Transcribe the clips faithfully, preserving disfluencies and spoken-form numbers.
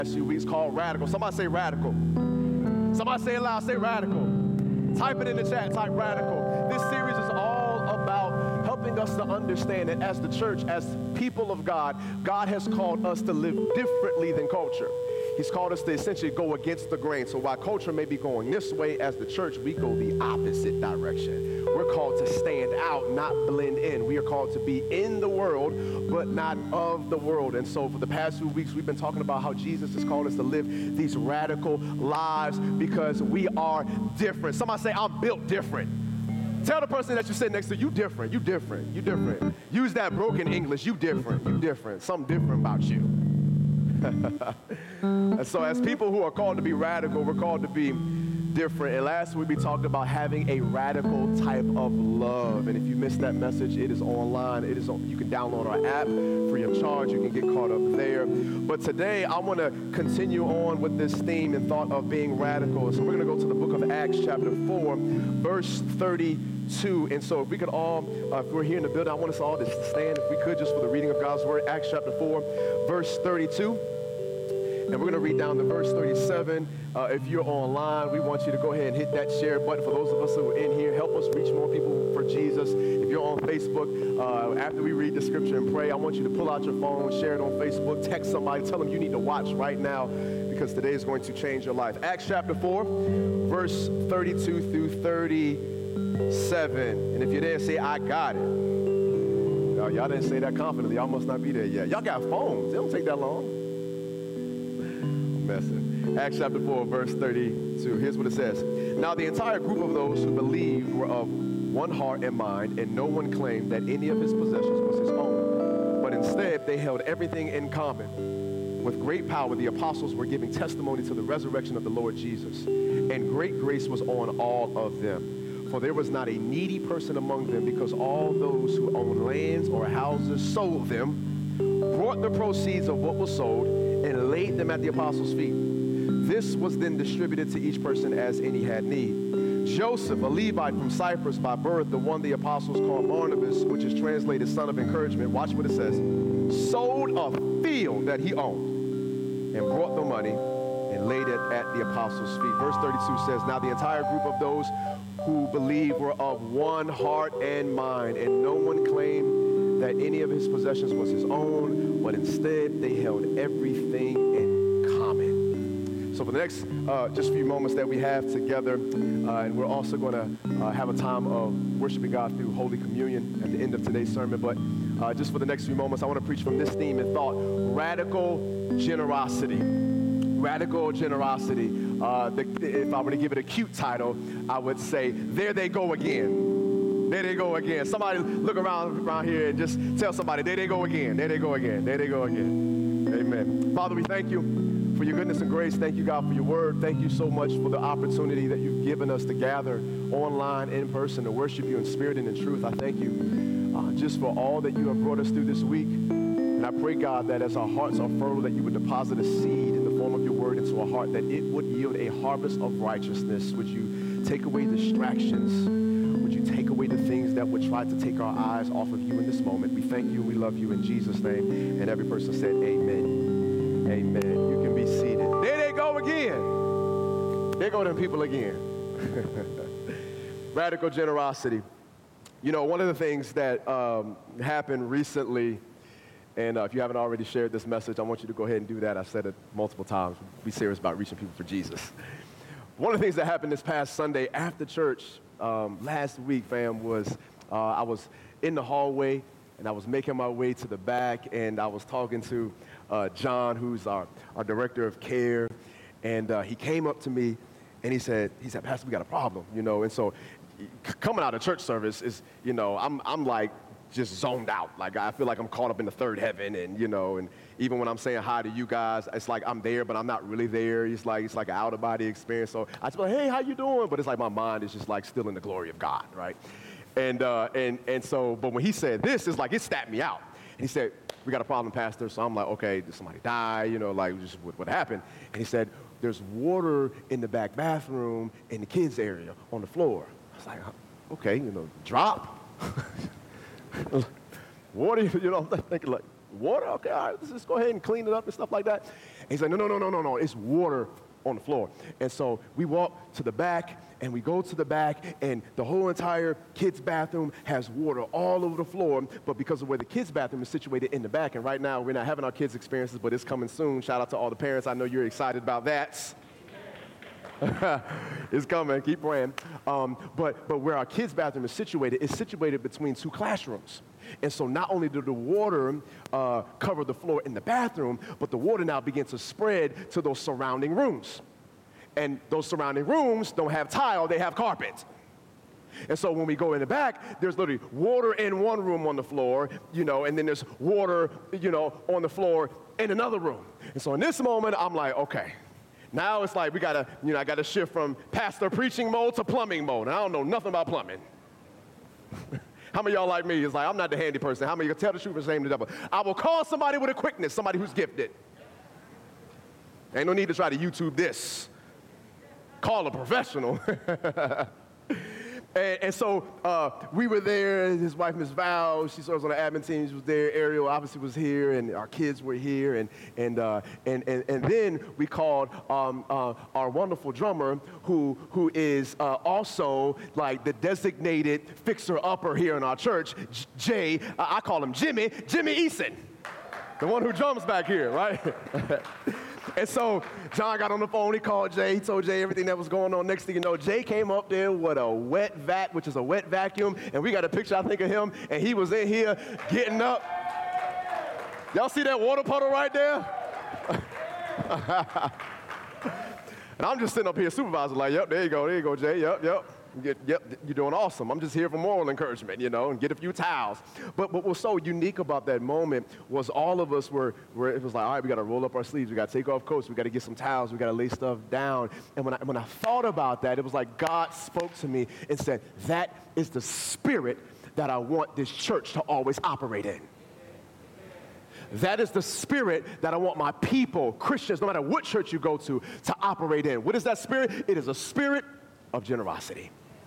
last few weeks called Radical. Somebody say radical. Somebody say it loud, say radical. Type it in the chat, type radical. This series is all about helping us to understand that as the church, as people of God, God has called us to live differently than culture. He's called us to essentially go against the grain. So while culture may be going this way, as the church, we go the opposite direction. We're called to stand out, not blend in. We are called to be in the world, but not of the world. And so for the past few weeks, we've been talking about how Jesus has called us to live these radical lives because we are different. Somebody say, I'm built different. Tell the person that you sit next to, you different, you different, you different. Use that broken English, you different, you different. Something different about you. And so as people who are called to be radical, we're called to be different. And last week we talked about having a radical type of love. And if you missed that message, it is online. It is on, you can download our app free of charge. You can get caught up there. But today I want to continue on with this theme and thought of being radical. So we're going to go to the book of Acts chapter four, verse thirty-two. And so if we could all, uh, if we're here in the building, I want us all to stand, if we could, just for the reading of God's word. Acts chapter four, verse thirty-two. And we're going to read down to verse thirty-seven. Uh, if you're online, we want you to go ahead and hit that share button. For those of us who are in here, help us reach more people for Jesus. If you're on Facebook, uh, after we read the scripture and pray, I want you to pull out your phone, share it on Facebook, text somebody, tell them you need to watch right now because today is going to change your life. Acts chapter four, verse thirty-two through thirty-seven. And if you're there, say, I got it. Y'all, y'all didn't say that confidently. Y'all must not be there yet. Y'all got phones. It don't take that long. Acts chapter four, verse thirty-two. Here's what it says. Now the entire group of those who believed were of one heart and mind, and no one claimed that any of his possessions was his own, but instead they held everything in common. With great power, the apostles were giving testimony to the resurrection of the Lord Jesus, and great grace was on all of them. For there was not a needy person among them, because all those who owned lands or houses sold them, brought the proceeds of what was sold, and laid them at the apostles' feet. This was then distributed to each person as any had need. Joseph, a Levite from Cyprus by birth, the one the apostles called Barnabas, which is translated son of encouragement, watch what it says, sold a field that he owned and brought the money and laid it at the apostles' feet. Verse thirty-two says, now the entire group of those who believed were of one heart and mind, and no one claimed that any of his possessions was his own, but instead they held everything in common. So for the next uh, just few moments that we have together, uh, and we're also going to uh, have a time of worshiping God through Holy Communion at the end of today's sermon, but uh, just for the next few moments, I want to preach from this theme and thought, radical generosity. Radical generosity. Uh, the, if I were to give it a cute title, I would say, there they go again. There they go again. Somebody look around around here and just tell somebody, there they go again. There they go again. There they go again. Amen. Father, we thank you for your goodness and grace. Thank you, God, for your word. Thank you so much for the opportunity that you've given us to gather online, in person, to worship you in spirit and in truth. I thank you uh, just for all that you have brought us through this week. And I pray, God, that as our hearts are fertile, that you would deposit a seed in the form of your word into our heart, that it would yield a harvest of righteousness. Would you take away distractions? Would you take away the things that would try to take our eyes off of you in this moment? We thank you and we love you in Jesus' name. And every person said, amen. Amen. You can be seated. There they go again. There go them people again. Radical generosity. You know, one of the things that um, happened recently, and uh, if you haven't already shared this message, I want you to go ahead and do that. I've said it multiple times. Be serious about reaching people for Jesus. One of the things that happened this past Sunday after church um, last week, fam, was uh, I was in the hallway, and I was making my way to the back, and I was talking to uh, John, who's our, our director of care, and uh, he came up to me, and he said, he said, Pastor, we got a problem, you know, and so c- coming out of church service is, you know, I'm I'm like, just zoned out. Like, I feel like I'm caught up in the third heaven, and, you know, and even when I'm saying hi to you guys, it's like I'm there, but I'm not really there. It's like, it's like an out-of-body experience. So I just like, hey, how you doing? But it's like my mind is just like still in the glory of God, right? And, uh, and, and so, but when he said this, it's like, it stabbed me out. And he said, we got a problem, Pastor. So I'm like, okay, did somebody die? You know, like, just what, what happened? And he said, there's water in the back bathroom in the kids' area on the floor. I was like, okay, you know, drop. Water, you know, I'm thinking like, water? Okay, all right, let's just go ahead and clean it up and stuff like that. And he's like, no, no, no, no, no, no, it's water on the floor. And so we walk to the back, and we go to the back, and the whole entire kids' bathroom has water all over the floor, but because of where the kids' bathroom is situated in the back, and right now we're not having our kids' experiences, but it's coming soon. Shout out to all the parents. I know you're excited about that. It's coming. Keep praying. Um, but, but where our kids' bathroom is situated, it's situated between two classrooms. And so not only did the water uh, cover the floor in the bathroom, but the water now begins to spread to those surrounding rooms. And those surrounding rooms don't have tile, they have carpet. And so when we go in the back, there's literally water in one room on the floor, you know, and then there's water, you know, on the floor in another room. And so in this moment, I'm like, okay. Now it's like we gotta, you know, I gotta shift from pastor preaching mode to plumbing mode. And I don't know nothing about plumbing. How many of y'all like me? It's like, I'm not the handy person. How many of you can tell the truth and shame the devil? I will call somebody with a quickness, somebody who's gifted. Ain't no need to try to YouTube this. Call a professional. And, and so uh, we were there, his wife, Miz Val, she serves on the admin team, she was there, Ariel obviously was here, and our kids were here, and and uh, and, and, and then we called um, uh, our wonderful drummer, who who is uh, also like the designated fixer-upper here in our church, J- Jay, uh, I call him Jimmy, Jimmy Eason, the one who drums back here, right? And so John got on the phone, he called Jay, he told Jay everything that was going on. Next thing you know, Jay came up there with a wet vac, which is a wet vacuum, and we got a picture, I think, of him, and he was in here getting up. Y'all see that water puddle right there? And I'm just sitting up here, supervisor, like, yep, there you go, there you go, Jay, yep, yep. Yep, you're doing awesome. I'm just here for moral encouragement, you know, and get a few towels. But what was so unique about that moment was all of us were, were it was like, all right, we got to roll up our sleeves. We got to take off coats. We got to get some towels. We got to lay stuff down. And when I, when I thought about that, it was like God spoke to me and said, that is the spirit that I want this church to always operate in. That is the spirit that I want my people, Christians, no matter what church you go to, to operate in. What is that spirit? It is a spirit of generosity.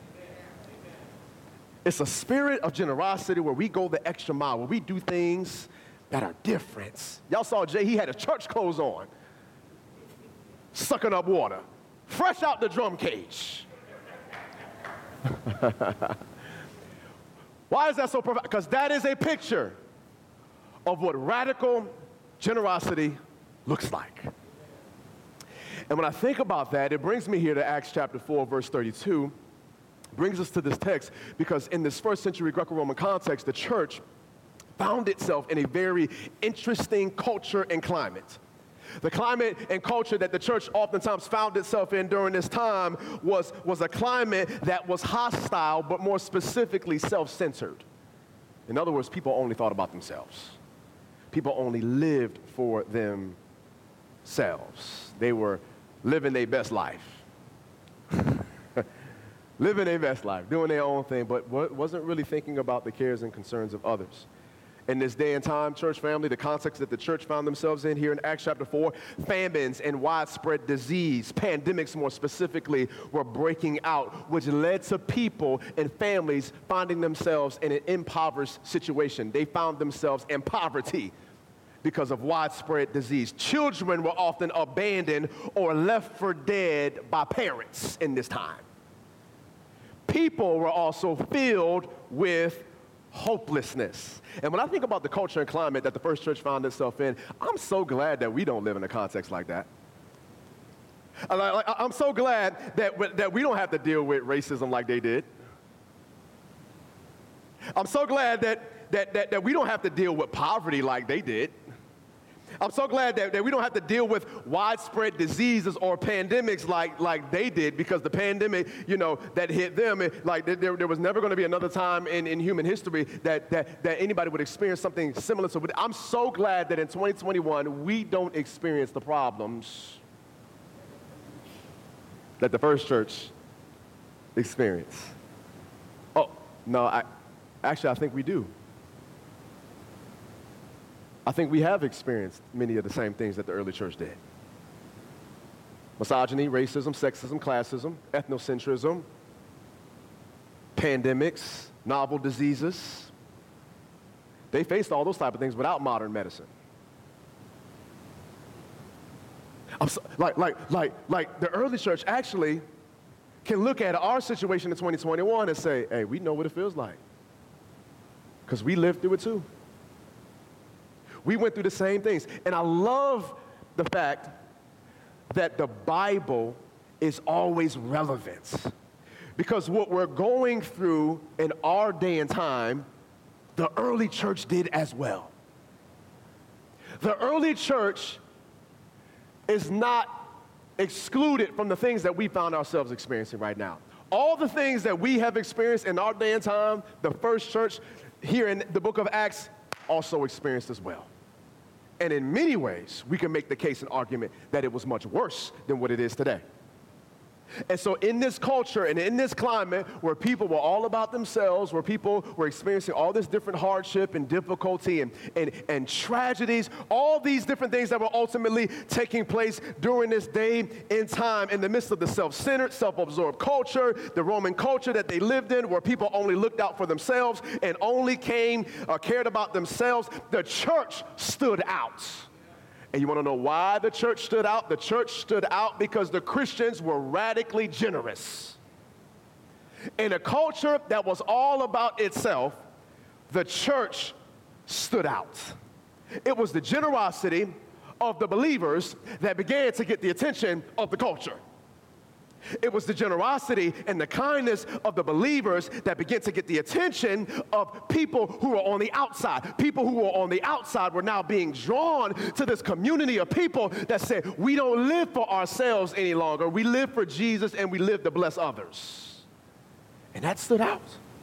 It's a spirit of generosity where we go the extra mile, where we do things that are different. Y'all saw Jay, he had his church clothes on, sucking up water, fresh out the drum cage. Why is that so profound? Because that is a picture of what radical generosity looks like. And when I think about that, it brings me here to Acts chapter four, verse thirty-two. Brings us to this text because in this first century Greco-Roman context, the church found itself in a very interesting culture and climate. The climate and culture that the church oftentimes found itself in during this time was, was a climate that was hostile, but more specifically self-centered. In other words, people only thought about themselves. People only lived for themselves. They were living their best life. Living their best life, doing their own thing, but wasn't really thinking about the cares and concerns of others. In this day and time, church family, the context that the church found themselves in here in Acts chapter four, famines and widespread disease, pandemics more specifically, were breaking out, which led to people and families finding themselves in an impoverished situation. They found themselves in poverty because of widespread disease. Children were often abandoned or left for dead by parents in this time. People were also filled with hopelessness. And when I think about the culture and climate that the first church found itself in, I'm so glad that we don't live in a context like that. I'm so glad that, that we don't have to deal with racism like they did. I'm so glad that, that, that, that we don't have to deal with poverty like they did. I'm so glad that, that we don't have to deal with widespread diseases or pandemics like, like they did, because the pandemic, you know, that hit them, it, like there, there was never going to be another time in, in human history that, that, that anybody would experience something similar to it. I'm so glad that in twenty twenty-one, we don't experience the problems that the first church experienced. Oh, no, I, actually, I think we do. I think we have experienced many of the same things that the early church did. Misogyny, racism, sexism, classism, ethnocentrism, pandemics, novel diseases, They faced all those type of things without modern medicine. I'm so, like, like, like, like the early church actually can look at our situation in twenty twenty-one and say, hey, we know what it feels like. Because we lived through it too. We went through the same things. And I love the fact that the Bible is always relevant. Because what we're going through in our day and time, the early church did as well. The early church is not excluded from the things that we found ourselves experiencing right now. All the things that we have experienced in our day and time, the first church here in the book of Acts also experienced as well. And in many ways, we can make the case and argument that it was much worse than what it is today. And so in this culture and in this climate where people were all about themselves, where people were experiencing all this different hardship and difficulty and, and, and tragedies, all these different things that were ultimately taking place during this day in time in the midst of the self-centered, self-absorbed culture, the Roman culture that they lived in where people only looked out for themselves and only came or cared about themselves, the church stood out. And you want to know why the church stood out? The church stood out because the Christians were radically generous. In a culture that was all about itself, the church stood out. It was the generosity of the believers that began to get the attention of the culture. It was the generosity and the kindness of the believers that began to get the attention of people who were on the outside. People who were on the outside were now being drawn to this community of people that said, we don't live for ourselves any longer. We live for Jesus and we live to bless others. And that stood out.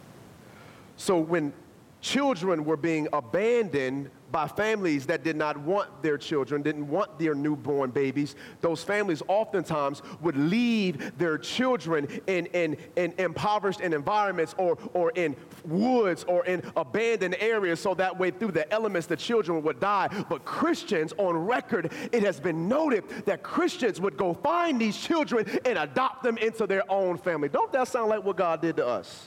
So when children were being abandoned by families that did not want their children, didn't want their newborn babies, those families oftentimes would leave their children in, in, in impoverished environments or, or in woods or in abandoned areas so that way through the elements the children would die. But Christians, on record, it has been noted that Christians would go find these children and adopt them into their own family. Don't that sound like what God did to us?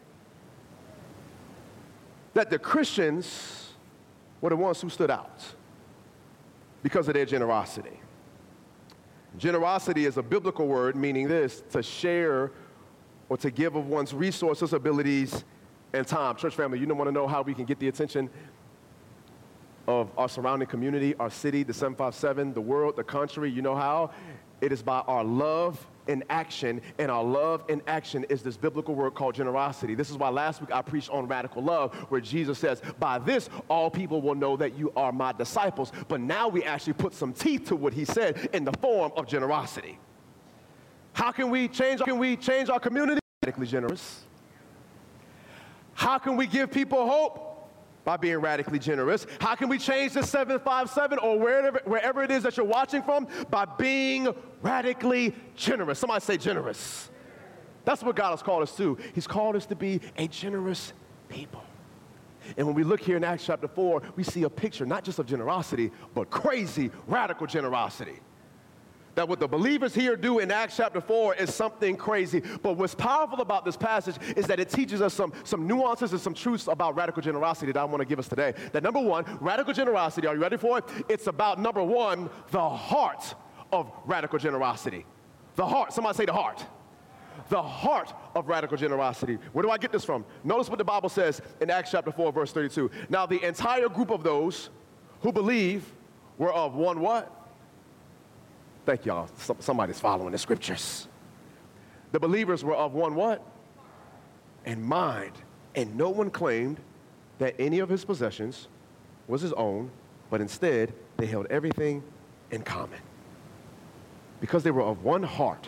That the Christians were the ones who stood out because of their generosity. Generosity is a biblical word meaning this, to share or to give of one's resources, abilities, and time. Church family, you don't want to know how we can get the attention of our surrounding community, our city, the seven five seven, the world, the country. You know how? It is by our love in action, and our love in action is this biblical word called generosity. This is why last week I preached on radical love, where Jesus says, by this, all people will know that you are my disciples. But now we actually put some teeth to what he said in the form of generosity. How can we change, how can we change our community? Radically generous. How can we give people hope? By being radically generous. How can we change the seven five seven or wherever, wherever it is that you're watching from? By being radically generous. Somebody say generous. That's what God has called us to. He's called us to be a generous people. And when we look here in Acts chapter four, we see a picture not just of generosity, but crazy, radical generosity. That what the believers here do in Acts chapter four is something crazy. But what's powerful about this passage is that it teaches us some, some nuances and some truths about radical generosity that I want to give us today. That number one, radical generosity, are you ready for it? It's about, number one, the heart of radical generosity. The heart, somebody say the heart. The heart of radical generosity. Where do I get this from? Notice what the Bible says in Acts chapter four, verse thirty-two. Now the entire group of those who believe were of one what? Thank y'all. Somebody's following the scriptures. The believers were of one what? And mind. And no one claimed that any of his possessions was his own, but instead they held everything in common. Because they were of one heart,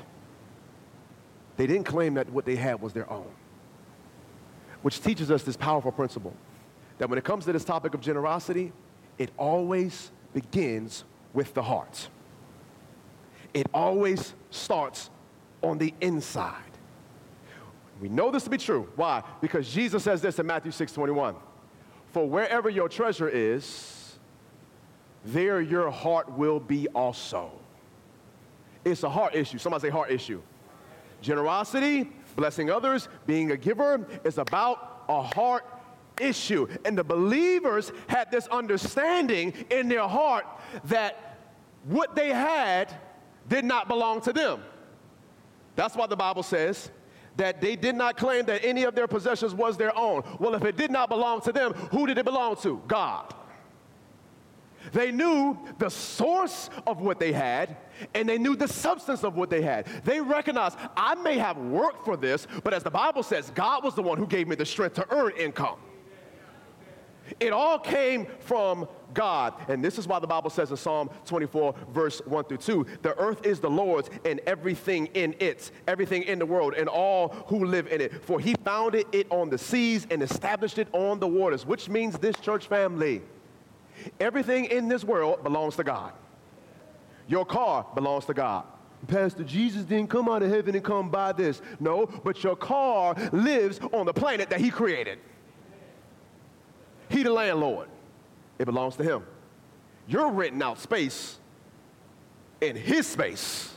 they didn't claim that what they had was their own. Which teaches us this powerful principle, that when it comes to this topic of generosity, it always begins with the heart. It always starts on the inside. We know this to be true. Why? Because Jesus says this in Matthew six twenty-one. For wherever your treasure is, there your heart will be also. It's a heart issue. Somebody say heart issue. Generosity, blessing others, being a giver is about a heart issue. And the believers had this understanding in their heart that what they had did not belong to them. That's why the Bible says that they did not claim that any of their possessions was their own. Well, if it did not belong to them, who did it belong to? God. They knew the source of what they had, and they knew the substance of what they had. They recognized, I may have worked for this, but as the Bible says, God was the one who gave me the strength to earn income. It all came from God. And this is why the Bible says in Psalm twenty-four, verse one through two, the earth is the Lord's and everything in it, everything in the world and all who live in it. For he founded it on the seas and established it on the waters, which means this church family, everything in this world belongs to God. Your car belongs to God. Pastor, Jesus didn't come out of heaven and come by this. No, but your car lives on the planet that he created. He the landlord. It belongs to him. You're renting out space in his space.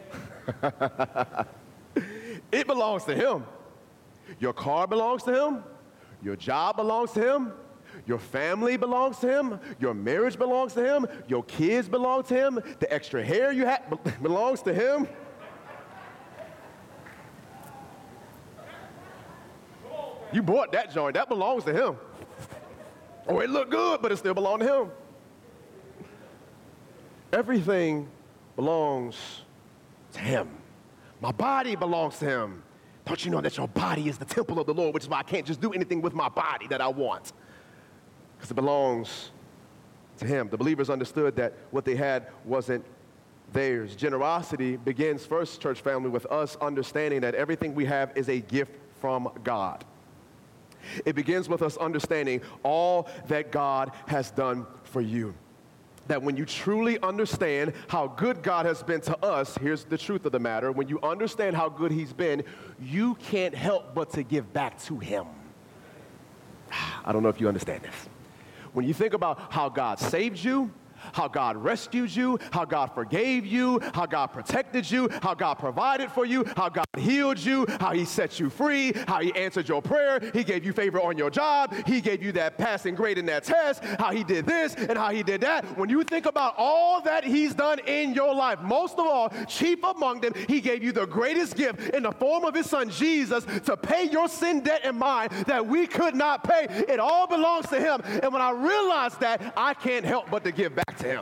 It belongs to him. Your car belongs to him. Your job belongs to him. Your family belongs to him. Your marriage belongs to him. Your kids belong to him. The extra hair you have belongs to him. You bought that joint. That belongs to him. Oh, it looked good, but it still belonged to him. Everything belongs to him. My body belongs to him. Don't you know that your body is the temple of the Lord, which is why I can't just do anything with my body that I want? Because it belongs to him. The believers understood that what they had wasn't theirs. Generosity begins first, church family, with us understanding that everything we have is a gift from God. It begins with us understanding all that God has done for you. That when you truly understand how good God has been to us, here's the truth of the matter. When you understand how good he's been, you can't help but to give back to him. I don't know if you understand this. When you think about how God saved you, how God rescued you, how God forgave you, how God protected you, how God provided for you, how God healed you, how he set you free, how he answered your prayer, he gave you favor on your job, he gave you that passing grade in that test, how he did this and how he did that. When you think about all that he's done in your life, most of all, chief among them, he gave you the greatest gift in the form of his son Jesus to pay your sin debt and mine that we could not pay. It all belongs to him. And when I realized that, I can't help but to give back to him.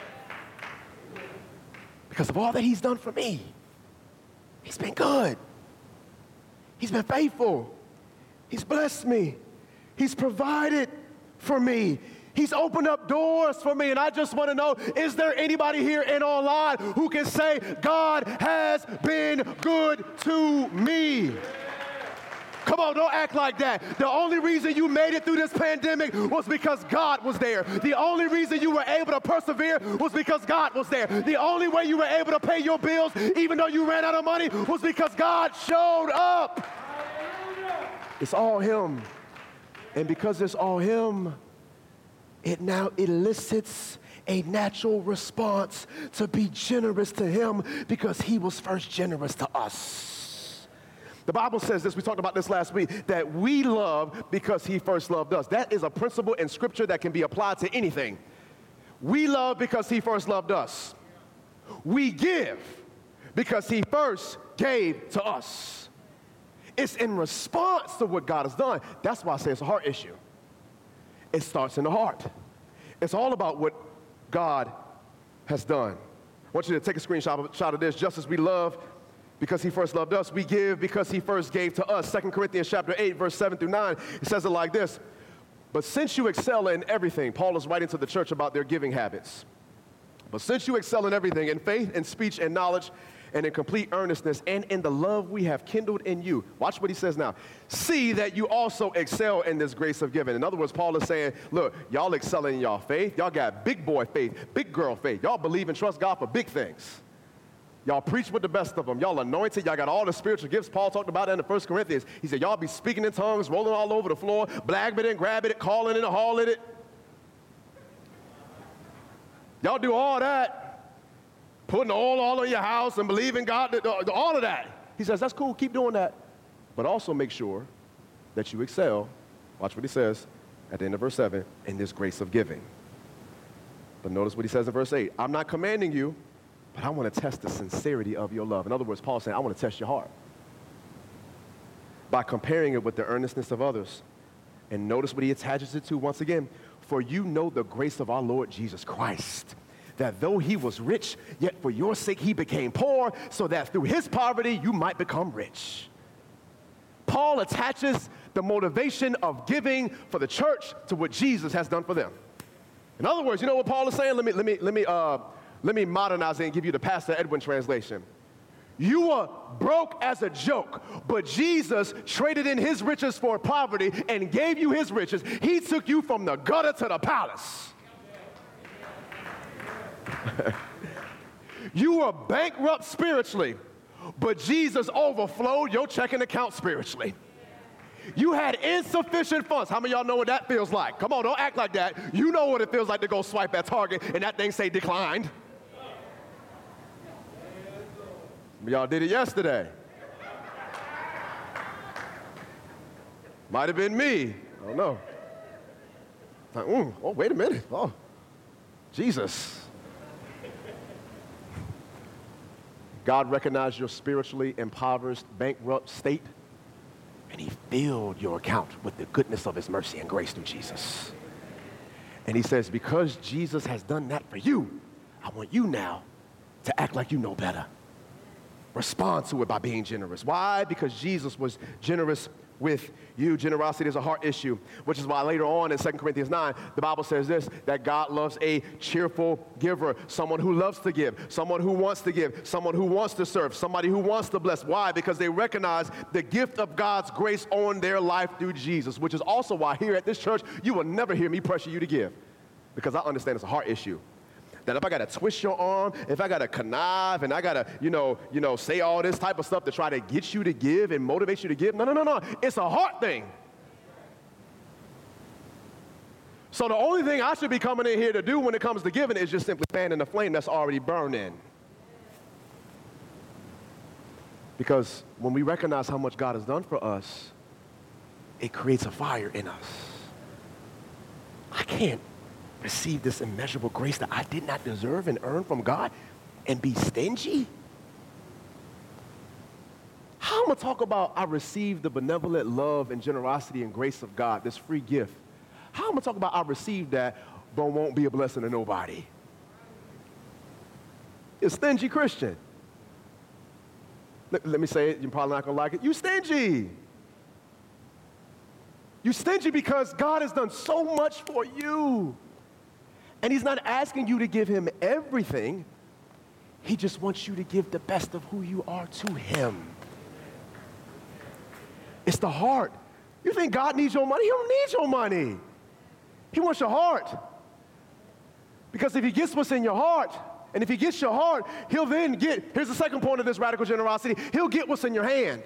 Because of all that he's done for me. He's been good. He's been faithful. He's blessed me. He's provided for me. He's opened up doors for me. And I just want to know, is there anybody here and online who can say, God has been good to me? Come on, don't act like that. The only reason you made it through this pandemic was because God was there. The only reason you were able to persevere was because God was there. The only way you were able to pay your bills, even though you ran out of money, was because God showed up. It's all him. And because it's all him, it now elicits a natural response to be generous to him because he was first generous to us. The Bible says this, we talked about this last week, that we love because he first loved us. That is a principle in Scripture that can be applied to anything. We love because he first loved us. We give because he first gave to us. It's in response to what God has done. That's why I say it's a heart issue. It starts in the heart. It's all about what God has done. I want you to take a screenshot shot of this. Just as we love because he first loved us, we give because he first gave to us. Second Corinthians chapter eight, verse seven through nine, it says it like this. But since you excel in everything, Paul is writing to the church about their giving habits. But since you excel in everything, in faith, in speech, and knowledge, and in complete earnestness, and in the love we have kindled in you. Watch what he says now. See that you also excel in this grace of giving. In other words, Paul is saying, look, y'all excel in y'all faith. Y'all got big boy faith, big girl faith. Y'all believe and trust God for big things. Y'all preach with the best of them. Y'all anointed. Y'all got all the spiritual gifts. Paul talked about it in the First Corinthians. He said, y'all be speaking in tongues, rolling all over the floor, blabbing it, grabbing it, calling it, hauling it. Y'all do all that, putting oil all in your house and believing God, all of that. He says, that's cool. Keep doing that. But also make sure that you excel, watch what he says, at the end of verse seven, in this grace of giving. But notice what he says in verse eight. I'm not commanding you, but I want to test the sincerity of your love. In other words, Paul's saying, I want to test your heart by comparing it with the earnestness of others. And notice what he attaches it to once again. For you know the grace of our Lord Jesus Christ, that though he was rich, yet for your sake he became poor, so that through his poverty you might become rich. Paul attaches the motivation of giving for the church to what Jesus has done for them. In other words, you know what Paul is saying? Let me, let me, let me, uh, let me modernize it and give you the Pastor Edwin translation. You were broke as a joke, but Jesus traded in his riches for poverty and gave you his riches. He took you from the gutter to the palace. You were bankrupt spiritually, but Jesus overflowed your checking account spiritually. You had insufficient funds. How many of y'all know what that feels like? Come on, don't act like that. You know what it feels like to go swipe at Target and that thing say declined. Some of y'all did it yesterday. Might have been me. I don't know. Like, mm, oh, wait a minute. Oh, Jesus. God recognized your spiritually impoverished, bankrupt state, and he filled your account with the goodness of his mercy and grace through Jesus. And he says, because Jesus has done that for you, I want you now to act like you know better. Respond to it by being generous. Why? Because Jesus was generous with you. Generosity is a heart issue, which is why later on in Second Corinthians nine, the Bible says this, that God loves a cheerful giver, someone who loves to give, someone who wants to give, someone who wants to serve, somebody who wants to bless. Why? Because they recognize the gift of God's grace on their life through Jesus, which is also why here at this church, you will never hear me pressure you to give, because I understand it's a heart issue. That if I got to twist your arm, if I got to connive, and I got to, you know, you know, say all this type of stuff to try to get you to give and motivate you to give, no, no, no, no. It's a heart thing. So the only thing I should be coming in here to do when it comes to giving is just simply fanning the flame that's already burning. Because when we recognize how much God has done for us, it creates a fire in us. I can't receive this immeasurable grace that I did not deserve and earn from God and be stingy? How am I going to talk about I received the benevolent love and generosity and grace of God, this free gift? How am I going to talk about I received that but won't be a blessing to nobody? You're a stingy Christian. Let, let me say it, you're probably not going to like it. You stingy. You stingy because God has done so much for you. And he's not asking you to give him everything. He just wants you to give the best of who you are to him. It's the heart. You think God needs your money? He don't need your money. He wants your heart. Because if he gets what's in your heart, and if he gets your heart, he'll then get, here's the second point of this radical generosity, he'll get what's in your hand.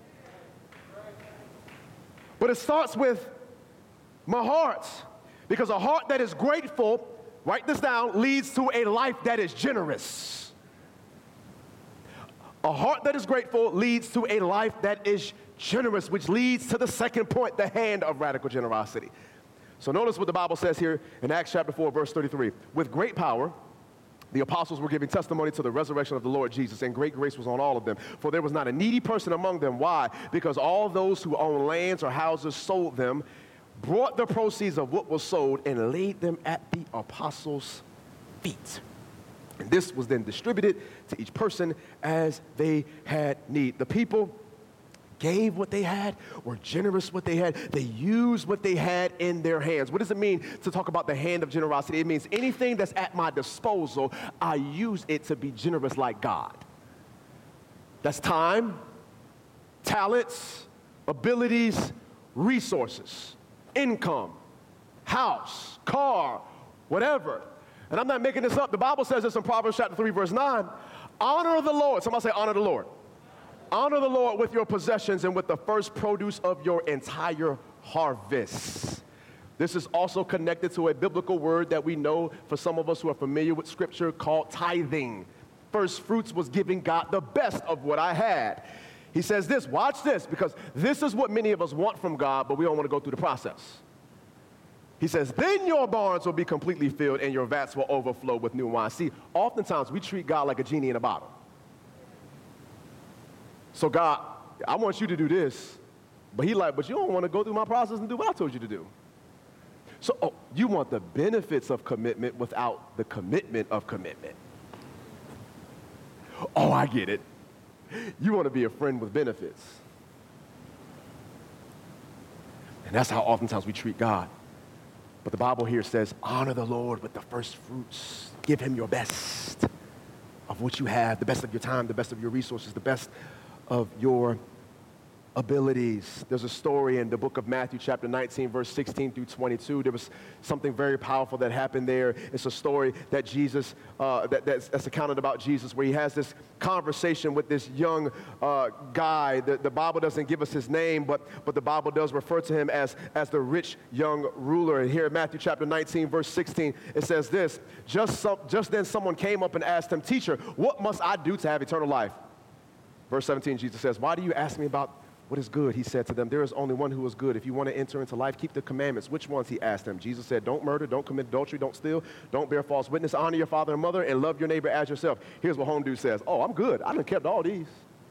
But it starts with my heart. Because a heart that is grateful, write this down, leads to a life that is generous. A heart that is grateful leads to a life that is generous, which leads to the second point, the hand of radical generosity. So notice what the Bible says here in Acts chapter four, verse thirty-three. With great power, the apostles were giving testimony to the resurrection of the Lord Jesus, and great grace was on all of them. For there was not a needy person among them. Why? Because all those who owned lands or houses sold them, brought the proceeds of what was sold, and laid them at the apostles' feet. And this was then distributed to each person as they had need. The people gave what they had, were generous what they had. They used what they had in their hands. What does it mean to talk about the hand of generosity? It means anything that's at my disposal, I use it to be generous like God. That's time, talents, abilities, resources, income, house, car, whatever. And I'm not making this up. The Bible says this in Proverbs chapter three, verse nine. Honor the Lord. Somebody say, honor the Lord. Honor the Lord with your possessions and with the first produce of your entire harvest. This is also connected to a biblical word that we know for some of us who are familiar with Scripture called tithing. First fruits was giving God the best of what I had. He says this, watch this, because this is what many of us want from God, but we don't want to go through the process. He says, then your barns will be completely filled and your vats will overflow with new wine. See, oftentimes we treat God like a genie in a bottle. So God, I want you to do this, but he like, but you don't want to go through my process and do what I told you to do. So oh, you want the benefits of commitment without the commitment of commitment. Oh, I get it. You want to be a friend with benefits. And that's how oftentimes we treat God. But the Bible here says, honor the Lord with the first fruits. Give him your best of what you have, the best of your time, the best of your resources, the best of your abilities. There's a story in the book of Matthew, chapter nineteen, verse sixteen through twenty-two. There was something very powerful that happened there. It's a story that Jesus, uh, that, that's, that's accounted about Jesus, where he has this conversation with this young uh, guy. The, the Bible doesn't give us his name, but, but the Bible does refer to him as, as the rich young ruler. And here in Matthew, chapter nineteen, verse sixteen, it says this, just, some, just then someone came up and asked him, teacher, what must I do to have eternal life? Verse seventeen, Jesus says, why do you ask me about what is good? He said to them, there is only one who is good. If you want to enter into life, keep the commandments. Which ones? He asked them. Jesus said, don't murder, don't commit adultery, don't steal, don't bear false witness, honor your father and mother, and love your neighbor as yourself. Here's what Home Dude says. Oh, I'm good. I done kept all these.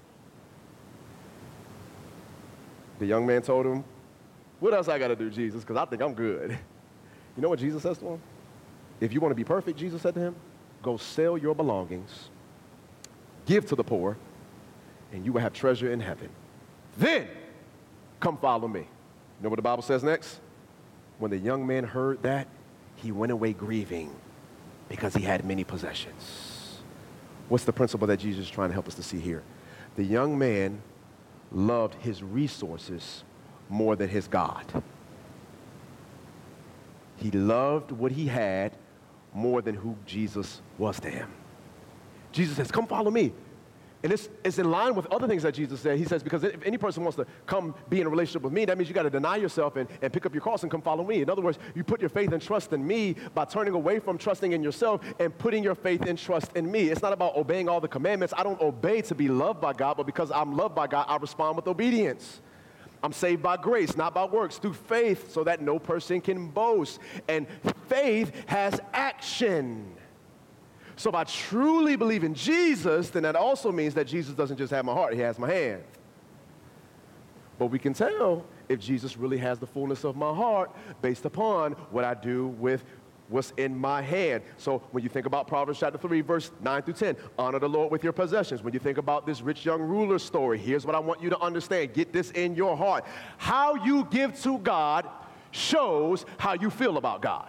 The young man told him, what else I got to do, Jesus? Because I think I'm good. You know what Jesus says to him? If you want to be perfect, Jesus said to him, go sell your belongings, give to the poor, and you will have treasure in heaven. Then, come follow me. You know what the Bible says next? When the young man heard that, he went away grieving because he had many possessions. What's the principle that Jesus is trying to help us to see here? The young man loved his resources more than his God. He loved what he had more than who Jesus was to him. Jesus says, come follow me. And it's, it's in line with other things that Jesus said. He says, because if any person wants to come be in a relationship with me, that means you got to deny yourself and, and pick up your cross and come follow me. In other words, you put your faith and trust in me by turning away from trusting in yourself and putting your faith and trust in me. It's not about obeying all the commandments. I don't obey to be loved by God, but because I'm loved by God, I respond with obedience. I'm saved by grace, not by works, through faith, so that no person can boast. And faith has action. So if I truly believe in Jesus, then that also means that Jesus doesn't just have my heart, he has my hand. But we can tell if Jesus really has the fullness of my heart based upon what I do with what's in my hand. So when you think about Proverbs chapter three, verse nine through ten, honor the Lord with your possessions. When you think about this rich young ruler story, here's what I want you to understand. Get this in your heart. How you give to God shows how you feel about God.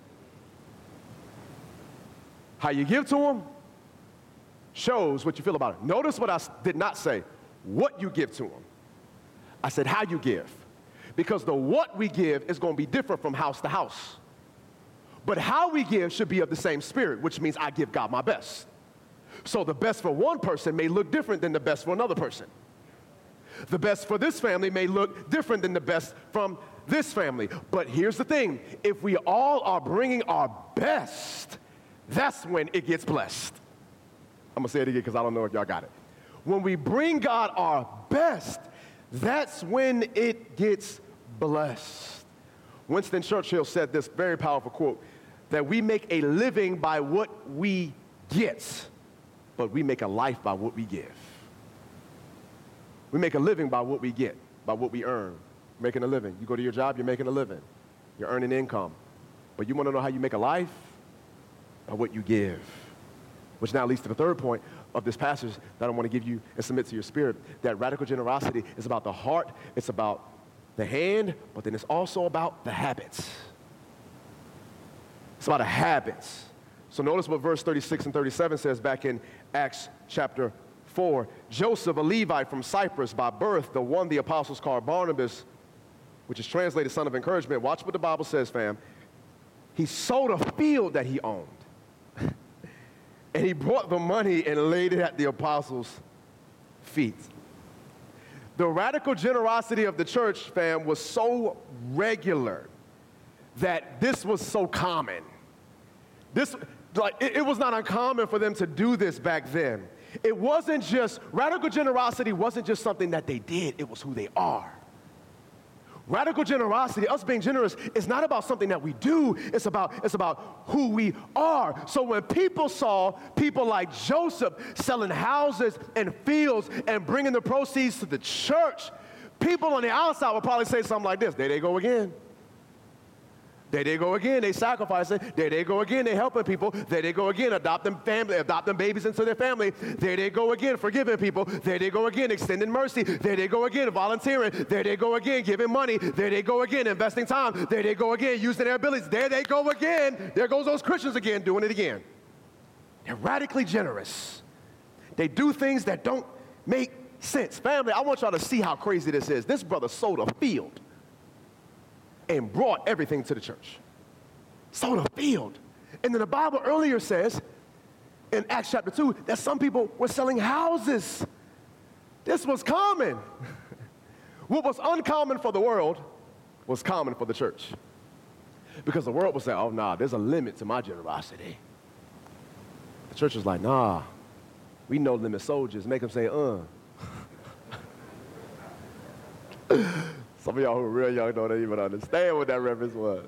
How you give to him shows what you feel about it. Notice what I did not say, what you give to him. I said how you give. Because the what we give is going to be different from house to house. But how we give should be of the same spirit, which means I give God my best. So the best for one person may look different than the best for another person. The best for this family may look different than the best from this family. But here's the thing, if we all are bringing our best, that's when it gets blessed. I'm going to say it again because I don't know if y'all got it. When we bring God our best, that's when it gets blessed. Winston Churchill said this very powerful quote, that we make a living by what we get, but we make a life by what we give. We make a living by what we get, by what we earn. Making a living. You go to your job, you're making a living. You're earning income. But you want to know how you make a life? By what you give. Which now leads to the third point of this passage that I want to give you and submit to your spirit, that radical generosity is about the heart, it's about the hand, but then it's also about the habits. It's about the habits. So notice what verse thirty-six and thirty-seven says back in Acts chapter four. Joseph, a Levite from Cyprus by birth, the one the apostles called Barnabas, which is translated son of encouragement. Watch what the Bible says, fam. He sold a field that he owned. And he brought the money and laid it at the apostles' feet. The radical generosity of the church, fam, was so regular that this was so common. This, like, it, it was not uncommon for them to do this back then. It wasn't just, radical generosity wasn't just something that they did, it was who they are. Radical generosity, us being generous, is not about something that we do. It's about, it's about who we are. So when people saw people like Joseph selling houses and fields and bringing the proceeds to the church, people on the outside would probably say something like this: there they go again. There they go again, they sacrificing. There they go again, they helping people. There they go again, adopting family, adopting babies into their family. There they go again, forgiving people. There they go again, extending mercy. There they go again, volunteering. There they go again, giving money. There they go again, investing time. There they go again, using their abilities. There they go again. There goes those Christians again, doing it again. They're radically generous. They do things that don't make sense. Family, I want y'all to see how crazy this is. This brother sold a field and brought everything to the church. Sold a field. And then the Bible earlier says, in Acts chapter two, that some people were selling houses. This was common. What was uncommon for the world was common for the church. Because the world would say, oh, nah, there's a limit to my generosity. The church was like, nah, we no limit soldiers. Make them say, uh. Some of y'all who are real young don't even understand what that reference was.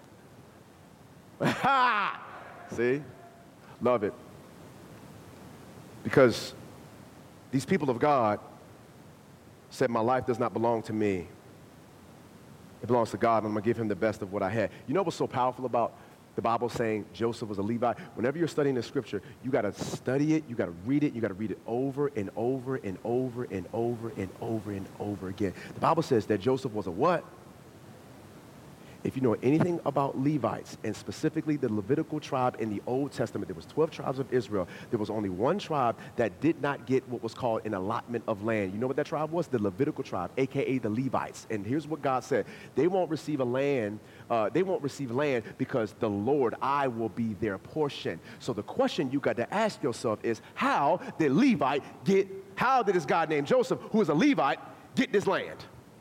See? Love it. Because these people of God said, my life does not belong to me. It belongs to God, and I'm going to give him the best of what I had. You know what's so powerful about the Bible saying Joseph was a Levite? Whenever you're studying the scripture, you got to study it, you got to read it, you got to read it over and over and over and over and over and over again. The Bible says that Joseph was a what? If you know anything about Levites, and specifically the Levitical tribe in the Old Testament, there was twelve tribes of Israel. There was only one tribe that did not get what was called an allotment of land. You know what that tribe was? The Levitical tribe, a k a the Levites. And here's what God said. They won't receive a land, uh, they won't receive land because the Lord, I will be their portion. So the question you got to ask yourself is, how did Levite get, how did this guy named Joseph, who is a Levite, get this land?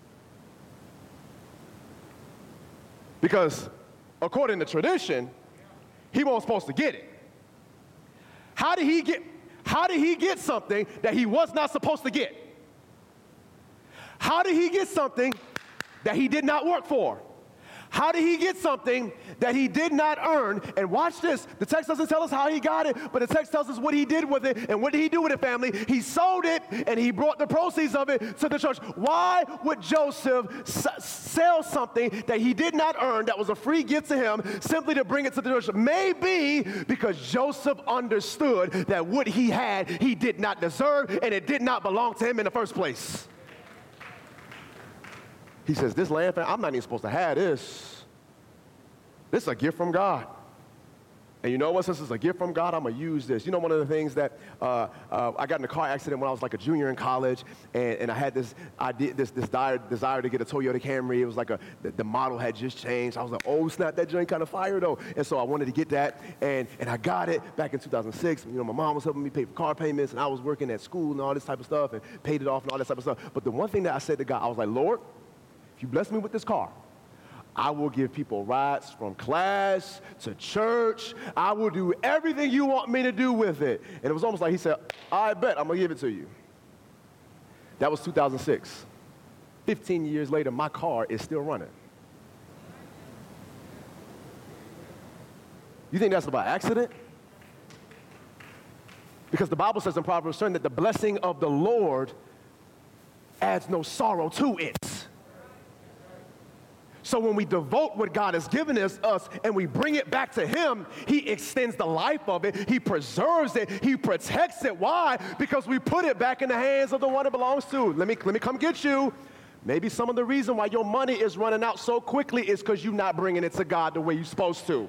Because according to tradition, he wasn't supposed to get it. How did he get, how did he get something that he was not supposed to get? How did he get something that he did not work for? How did he get something that he did not earn? And watch this. The text doesn't tell us how he got it, but the text tells us what he did with it. And what did he do with it, family? He sold it, and he brought the proceeds of it to the church. Why would Joseph s- sell something that he did not earn, that was a free gift to him, simply to bring it to the church? Maybe because Joseph understood that what he had, he did not deserve, and it did not belong to him in the first place. He says, this land, I'm not even supposed to have this. This is a gift from God. And you know what? Since it's a gift from God, I'm going to use this. You know, one of the things that uh, uh, I got in a car accident when I was like a junior in college, and, and I had this idea, this, this desire, desire to get a Toyota Camry. It was like a, the, the model had just changed. I was like, oh, snap, that joint kind of fire, though. And so I wanted to get that, and, and I got it back in two thousand six. You know, my mom was helping me pay for car payments, and I was working at school and all this type of stuff, and paid it off and all that type of stuff. But the one thing that I said to God, I was like, Lord, if you bless me with this car, I will give people rides from class to church. I will do everything you want me to do with it. And it was almost like he said, I bet I'm going to give it to you. That was two thousand six. fifteen years later, my car is still running. You think that's by accident? Because the Bible says in Proverbs that the blessing of the Lord adds no sorrow to it. So when we devote what God has given us, us and we bring it back to him, he extends the life of it. He preserves it. He protects it. Why? Because we put it back in the hands of the one it belongs to. Let me, let me come get you. Maybe some of the reason why your money is running out so quickly is because you're not bringing it to God the way you're supposed to.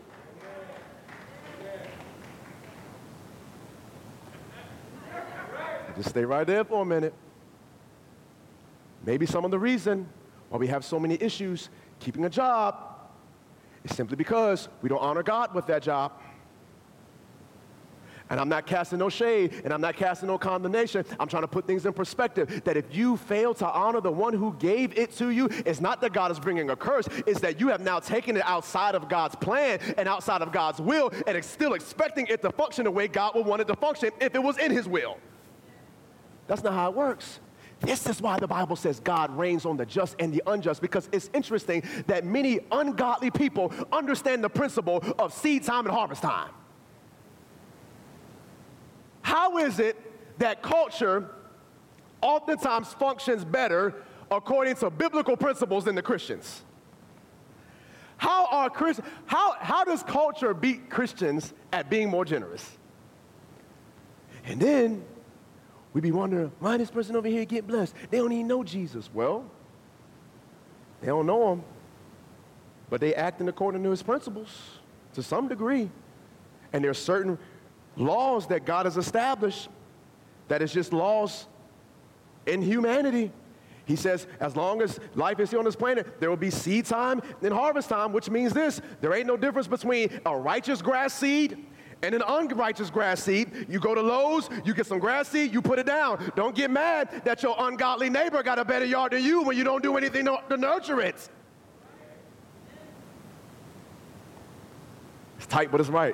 Just stay right there for a minute. Maybe some of the reason why we have so many issues keeping a job is simply because we don't honor God with that job. And I'm not casting no shade, and I'm not casting no condemnation. I'm trying to put things in perspective, that if you fail to honor the one who gave it to you, it's not that God is bringing a curse, it's that you have now taken it outside of God's plan and outside of God's will, and it's still expecting it to function the way God would want it to function if it was in his will. That's not how it works. This is why the Bible says God reigns on the just and the unjust, because it's interesting that many ungodly people understand the principle of seed time and harvest time. How is it that culture oftentimes functions better according to biblical principles than the Christians? How are Christ, how, how does culture beat Christians at being more generous? And then we be wondering, why this person over here get blessed? They don't even know Jesus. Well, they don't know him, but they acting according to his principles to some degree. And there are certain laws that God has established that is just laws in humanity. He says, as long as life is here on this planet, there will be seed time and harvest time, which means this: there ain't no difference between a righteous grass seed and an unrighteous grass seed. You go to Lowe's, you get some grass seed, you put it down. Don't get mad that your ungodly neighbor got a better yard than you when you don't do anything to nurture it. It's tight, but it's right.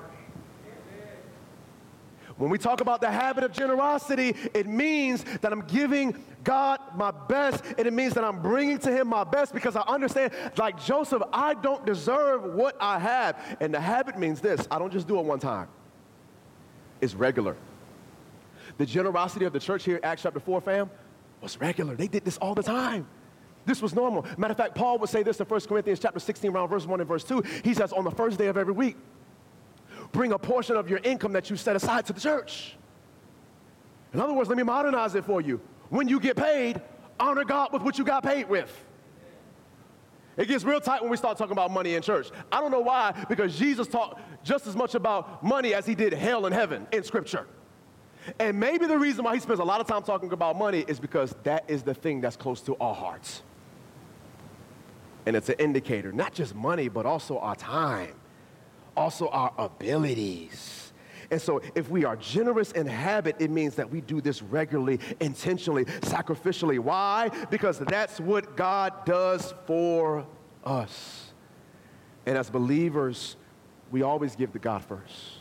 When we talk about the habit of generosity, it means that I'm giving God my best, and it means that I'm bringing to him my best because I understand, like Joseph, I don't deserve what I have. And the habit means this: I don't just do it one time. It's regular. The generosity of the church here at Acts chapter four, fam, was regular. They did this all the time. This was normal. Matter of fact, Paul would say this in First Corinthians chapter sixteen, around verse one and verse two. He says, on the first day of every week, bring a portion of your income that you set aside to the church. In other words, let me modernize it for you. When you get paid, honor God with what you got paid with. It gets real tight when we start talking about money in church. I don't know why, because Jesus talked just as much about money as he did hell and heaven in Scripture. And maybe the reason why he spends a lot of time talking about money is because that is the thing that's close to our hearts. And it's an indicator, not just money, but also our time, also our abilities. And so if we are generous in habit, it means that we do this regularly, intentionally, sacrificially. Why? Because that's what God does for us. And as believers, we always give to God first.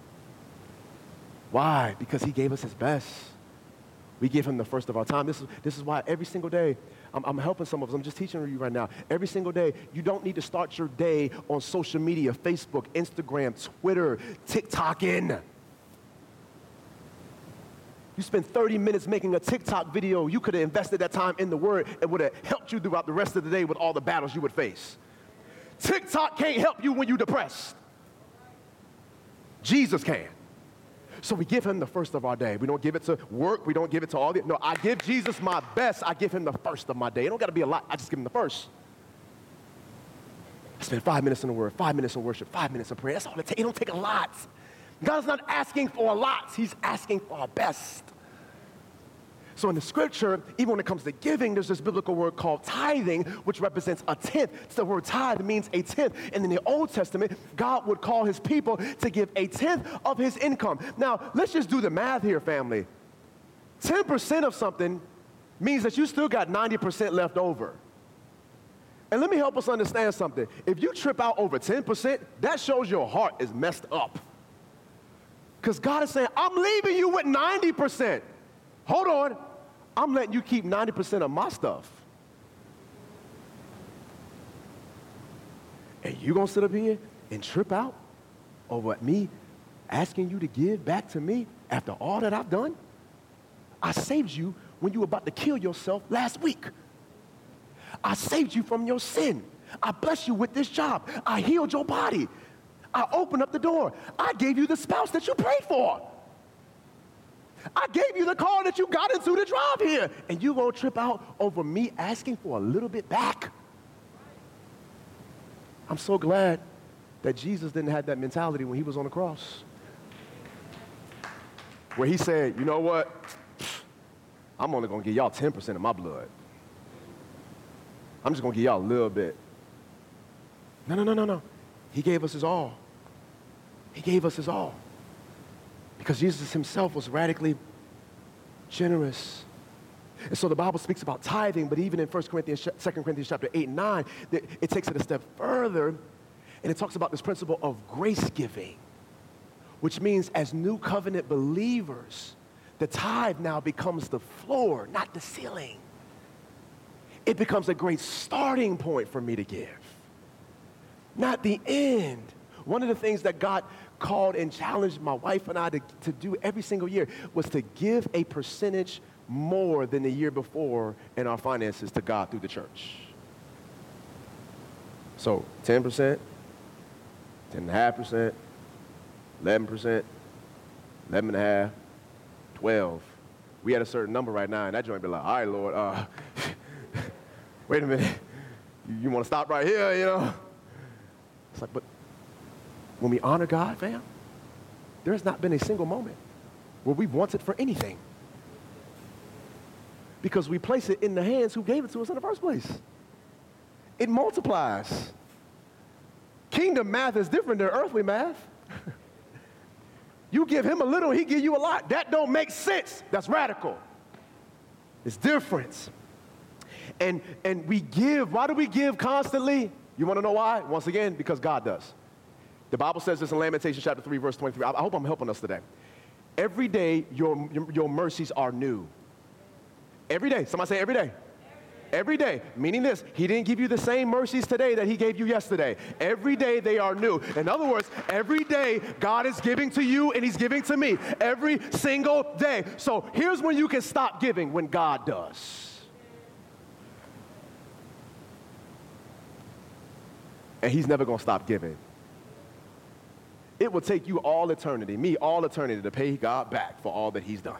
Why? Because he gave us his best. We give him the first of our time. This is, this is why every single day, I'm, I'm helping some of us. I'm just teaching you right now. Every single day, you don't need to start your day on social media, Facebook, Instagram, Twitter, TikToking. You spend thirty minutes making a TikTok video. You could have invested that time in the Word. It would have helped you throughout the rest of the day with all the battles you would face. TikTok can't help you when you're depressed. Jesus can. So we give him the first of our day. We don't give it to work. We don't give it to all the, no, I give Jesus my best. I give him the first of my day. It don't got to be a lot. I just give him the first. I spend five minutes in the Word, five minutes in worship, five minutes in prayer. That's all it takes. It don't take a lot. God's not asking for a lot. He's asking for our best. So in the Scripture, even when it comes to giving, there's this biblical word called tithing, which represents a tenth. So the word tithe means a tenth. And in the Old Testament, God would call his people to give a tenth of his income. Now, let's just do the math here, family. ten percent of something means that you still got ninety percent left over. And let me help us understand something. If you trip out over ten percent, that shows your heart is messed up. Because God is saying, I'm leaving you with ninety percent. Hold on, I'm letting you keep ninety percent of my stuff. And you gonna sit up here and trip out over me asking you to give back to me after all that I've done? I saved you when you were about to kill yourself last week. I saved you from your sin. I blessed you with this job. I healed your body. I opened up the door. I gave you the spouse that you prayed for. I gave you the car that you got into to drive here. And you gonna trip out over me asking for a little bit back? I'm so glad that Jesus didn't have that mentality when he was on the cross. Where he said, you know what? I'm only gonna give y'all ten percent of my blood. I'm just gonna give y'all a little bit. No, no, no, no, no. He gave us his all. He gave us his all. Because Jesus himself was radically generous. And so the Bible speaks about tithing, but even in First Corinthians, Second Corinthians chapter eight and nine, it takes it a step further, and it talks about this principle of grace giving, which means as new covenant believers, the tithe now becomes the floor, not the ceiling. It becomes a great starting point for me to give, not the end. One of the things that God called and challenged my wife and I to, to do every single year was to give a percentage more than the year before in our finances to God through the church. So ten percent, ten point five percent, eleven percent, eleven point five, twelve. We had a certain number right now, and that joint be like, all right, Lord, uh, wait a minute. You, you want to stop right here, you know? It's like, but when we honor God, fam, there has not been a single moment where we've wanted for anything, because we place it in the hands who gave it to us in the first place. It multiplies. Kingdom math is different than earthly math. You give him a little, he give you a lot. That don't make sense. That's radical. It's different. And, and we give. Why do we give constantly? You want to know why? Once again, because God does. The Bible says this in Lamentations chapter three, verse twenty-three. I, I hope I'm helping us today. Every day, your, your, your mercies are new. Every day. Somebody say every day. Every day, meaning this, he didn't give you the same mercies today that he gave you yesterday. Every day they are new. In other words, every day God is giving to you and he's giving to me. Every single day. So here's when you can stop giving, when God does. And he's never going to stop giving. It will take you all eternity, me all eternity, to pay God back for all that he's done.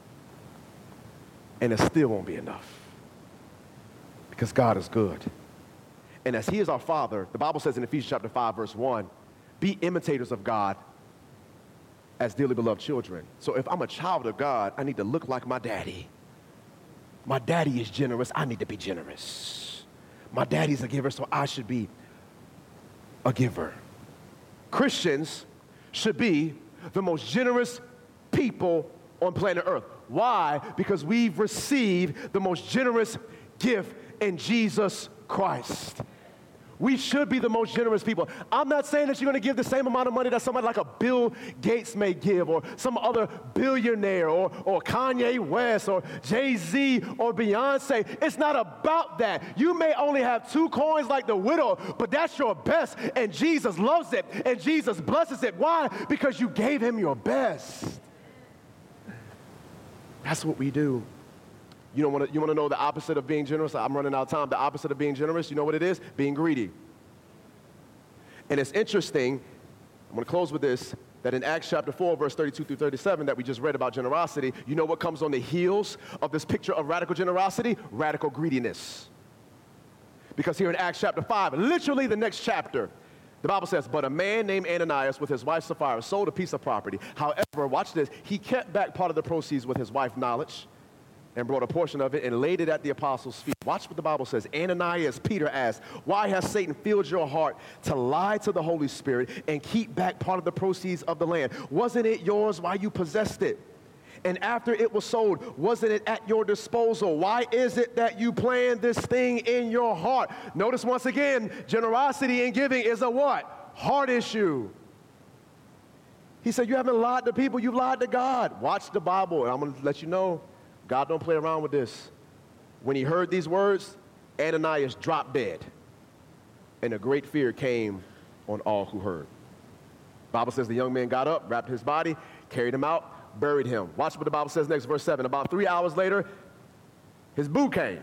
And it still won't be enough. Because God is good. And as he is our Father, the Bible says in Ephesians chapter five, verse one, be imitators of God as dearly beloved children. So if I'm a child of God, I need to look like my daddy. My daddy is generous. I need to be generous. My daddy's a giver, so I should be a giver. Christians should be the most generous people on planet Earth. Why? Because we've received the most generous gift in Jesus Christ. We should be the most generous people. I'm not saying that you're going to give the same amount of money that somebody like a Bill Gates may give, or some other billionaire, or, or Kanye West, or Jay-Z, or Beyonce. It's not about that. You may only have two coins like the widow, but that's your best, and Jesus loves it, and Jesus blesses it. Why? Because you gave him your best. That's what we do. You don't want to, you want to know the opposite of being generous? I'm running out of time. The opposite of being generous, you know what it is? Being greedy. And it's interesting, I'm going to close with this, that in Acts chapter four, verse thirty-two through thirty-seven that we just read about generosity, you know what comes on the heels of this picture of radical generosity? Radical greediness. Because here in Acts chapter five, literally the next chapter, the Bible says, but a man named Ananias with his wife Sapphira sold a piece of property. However, watch this, he kept back part of the proceeds with his wife's knowledge, and brought a portion of it and laid it at the apostles' feet. Watch what the Bible says. Ananias, Peter asked, why has Satan filled your heart to lie to the Holy Spirit and keep back part of the proceeds of the land? Wasn't it yours while you possessed it? And after it was sold, wasn't it at your disposal? Why is it that you plan this thing in your heart? Notice once again, generosity and giving is a what? Heart issue. He said, you haven't lied to people, you've lied to God. Watch the Bible, and I'm going to let you know, God don't play around with this. When he heard these words, Ananias dropped dead, and a great fear came on all who heard. The Bible says the young man got up, wrapped his body, carried him out, buried him. Watch what the Bible says next, verse seven. About three hours later, his boo came,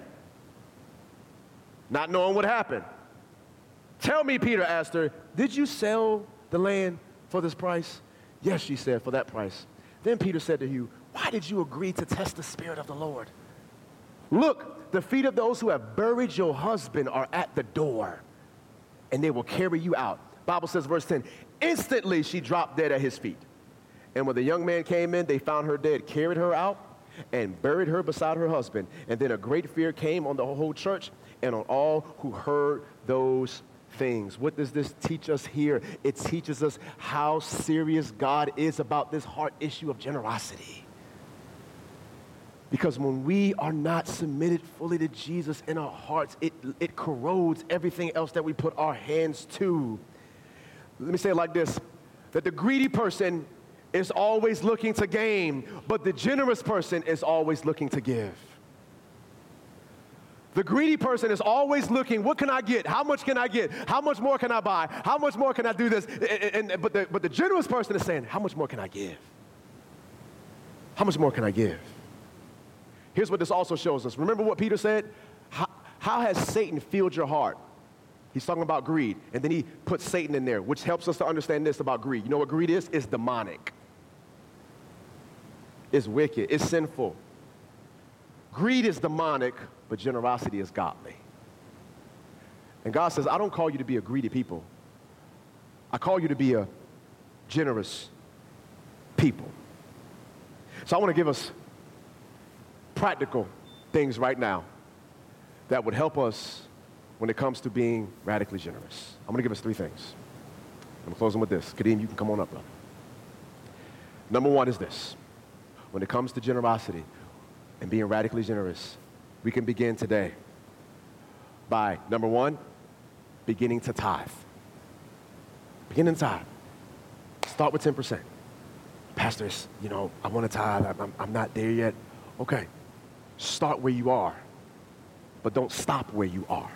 not knowing what happened. Tell me, Peter asked her, did you sell the land for this price? Yes, she said, for that price. Then Peter said to you, why did you agree to test the Spirit of the Lord? Look, the feet of those who have buried your husband are at the door, and they will carry you out. Bible says, verse ten, instantly she dropped dead at his feet. And when the young man came in, they found her dead, carried her out, and buried her beside her husband. And then a great fear came on the whole church and on all who heard those things. What does this teach us here? It teaches us how serious God is about this heart issue of generosity. Because when we are not submitted fully to Jesus in our hearts, it, it corrodes everything else that we put our hands to. Let me say it like this, that the greedy person is always looking to gain, but the generous person is always looking to give. The greedy person is always looking, what can I get? How much can I get? How much more can I buy? How much more can I do this? And, and, but, the, but the generous person is saying, how much more can I give? How much more can I give? Here's what this also shows us. Remember what Peter said? How, how has Satan filled your heart? He's talking about greed, and then he puts Satan in there, which helps us to understand this about greed. You know what greed is? It's demonic. It's wicked. It's sinful. Greed is demonic, but generosity is godly. And God says, I don't call you to be a greedy people. I call you to be a generous people. So I want to give us practical things right now that would help us when it comes to being radically generous. I'm going to give us three things. I'm closing with this. Kadeem, you can come on up, brother. Number one is this. When it comes to generosity and being radically generous, we can begin today by, number one, beginning to tithe. Begin to tithe. Start with ten percent. Pastors, you know, I want to tithe. I'm, I'm not there yet. Okay. Start where you are, but don't stop where you are.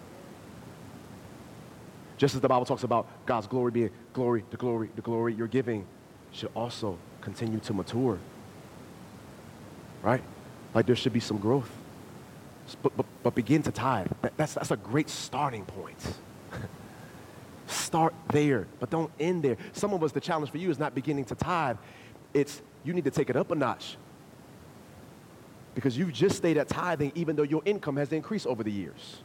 Just as the Bible talks about God's glory being glory to glory to glory, your giving should also continue to mature. Right? Like there should be some growth. But, but, but begin to tithe. That, that's, that's a great starting point. Start there, but don't end there. Some of us, the challenge for you is not beginning to tithe. It's you need to take it up a notch. Because you've just stayed at tithing even though your income has increased over the years.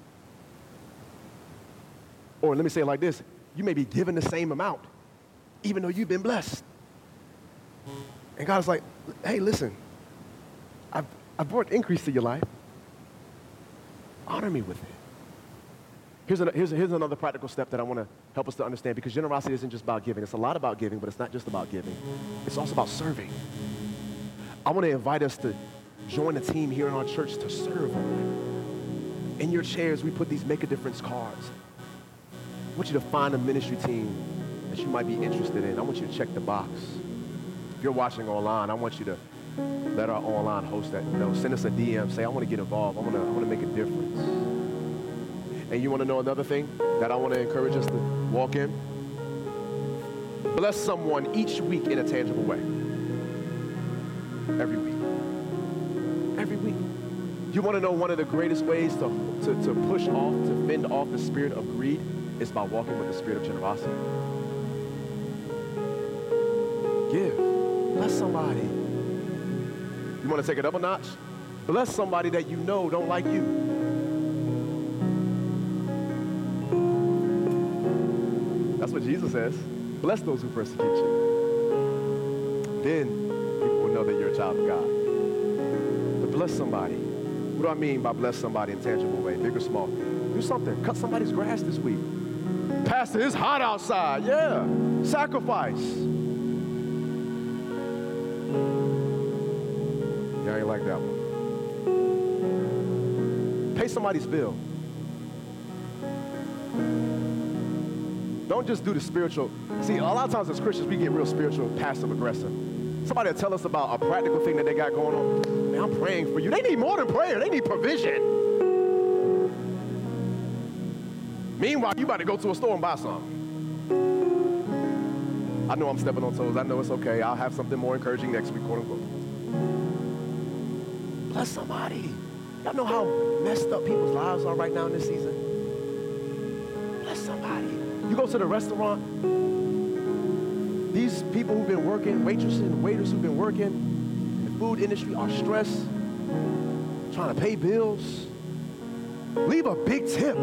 Or let me say it like this. You may be giving the same amount even though you've been blessed. And God's like, hey, listen, I've, I've brought increase to your life. Honor me with it. Here's, an, here's, here's another practical step that I want to help us to understand, because generosity isn't just about giving. It's a lot about giving, but it's not just about giving. It's also about serving. I want to invite us to join a team here in our church to serve. In your chairs, we put these Make a Difference cards. I want you to find a ministry team that you might be interested in. I want you to check the box. If you're watching online, I want you to let our online host that, you know, send us a D M, say, I want to get involved. I want to, I want to make a difference. And you want to know another thing that I want to encourage us to walk in? Bless someone each week in a tangible way. Every week. Every week. You want to know one of the greatest ways to, to, to push off, to fend off the spirit of greed is by walking with the spirit of generosity. Give. Bless somebody. You want to take it up a notch? Bless somebody that you know don't like you. That's what Jesus says. Bless those who persecute you. Then people will know that you're a child of God. But bless somebody. What do I mean by bless somebody in a tangible way, big or small? Do something. Cut somebody's grass this week. Pastor, it's hot outside. Yeah. Sacrifice. Yeah, I ain't like that one. Pay somebody's bill. Don't just do the spiritual. See, a lot of times as Christians, we get real spiritual, passive aggressive. Somebody will tell us about a practical thing that they got going on. Man, I'm praying for you. They need more than prayer. They need provision. Meanwhile, you about to go to a store and buy something. I know I'm stepping on toes. I know it's okay. I'll have something more encouraging next week, quote unquote. Bless somebody. Y'all know how messed up people's lives are right now in this season? Bless somebody. You go to the restaurant, these people who've been working, waitresses and waiters who've been working in the food industry are stressed, trying to pay bills. Leave a big tip.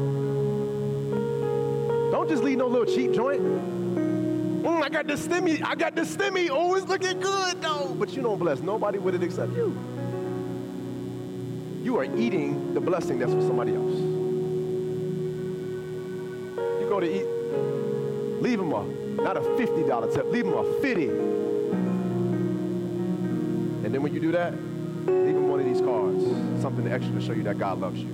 Don't just leave no little cheap joint. Mm, I got this stimmy, I got this stimmy, oh, it's looking good though. But you don't bless nobody with it except you. You are eating the blessing that's for somebody else. You go to eat, leave them a, not a fifty dollar tip, leave them a fifty. And then when you do that, leave them one of these cards, something extra to show you that God loves you.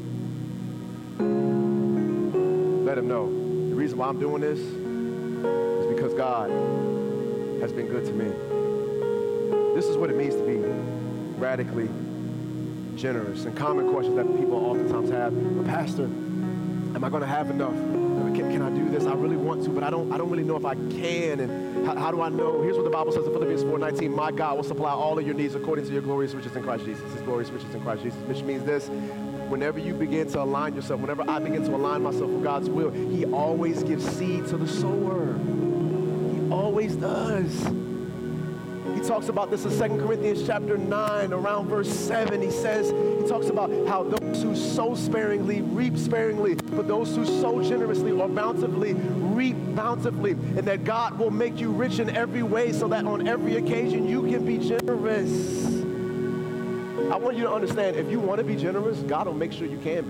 Let him know. The reason why I'm doing this is because God has been good to me. This is what it means to be radically generous. And common questions that people oftentimes have, well, Pastor, am I going to have enough? Can, can I do this? I really want to, but I don't I don't really know if I can. And how, how do I know? Here's what the Bible says in Philippians four nineteen, my God will supply all of your needs according to your glorious riches in Christ Jesus. His glorious riches in Christ Jesus, which means this: whenever you begin to align yourself, whenever I begin to align myself with God's will, he always gives seed to the sower. He always does. He talks about this in Second Corinthians chapter nine, around verse seven. He says, he talks about how those who sow sparingly reap sparingly, but those who sow generously or bountifully reap bountifully, and that God will make you rich in every way so that on every occasion you can be generous. I want you to understand, if you want to be generous, God will make sure you can be.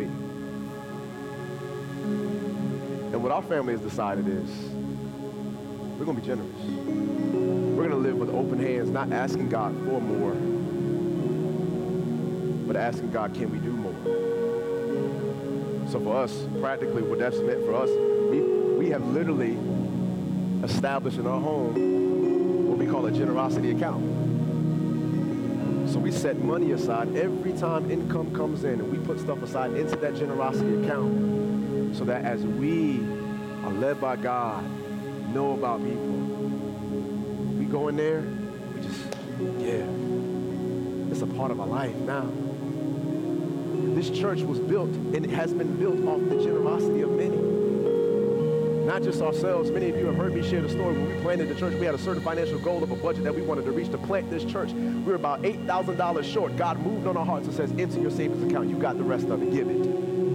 And what our family has decided is, we're going to be generous. We're going to live with open hands, not asking God for more, but asking God, can we do more? So for us, practically, what that's meant for us, we, we have literally established in our home what we call a generosity account. So we set money aside every time income comes in, and we put stuff aside into that generosity account so that as we are led by God, know about people, we go in there, we just give. It's a part of our life now. This church was built, and it has been built off the generosity of many. Not just ourselves. Many of you have heard me share the story. When we planted the church, we had a certain financial goal of a budget that we wanted to reach to plant this church. We were about eight thousand dollars short. God moved on our hearts and says, enter your savings account. You got the rest of it. Give it.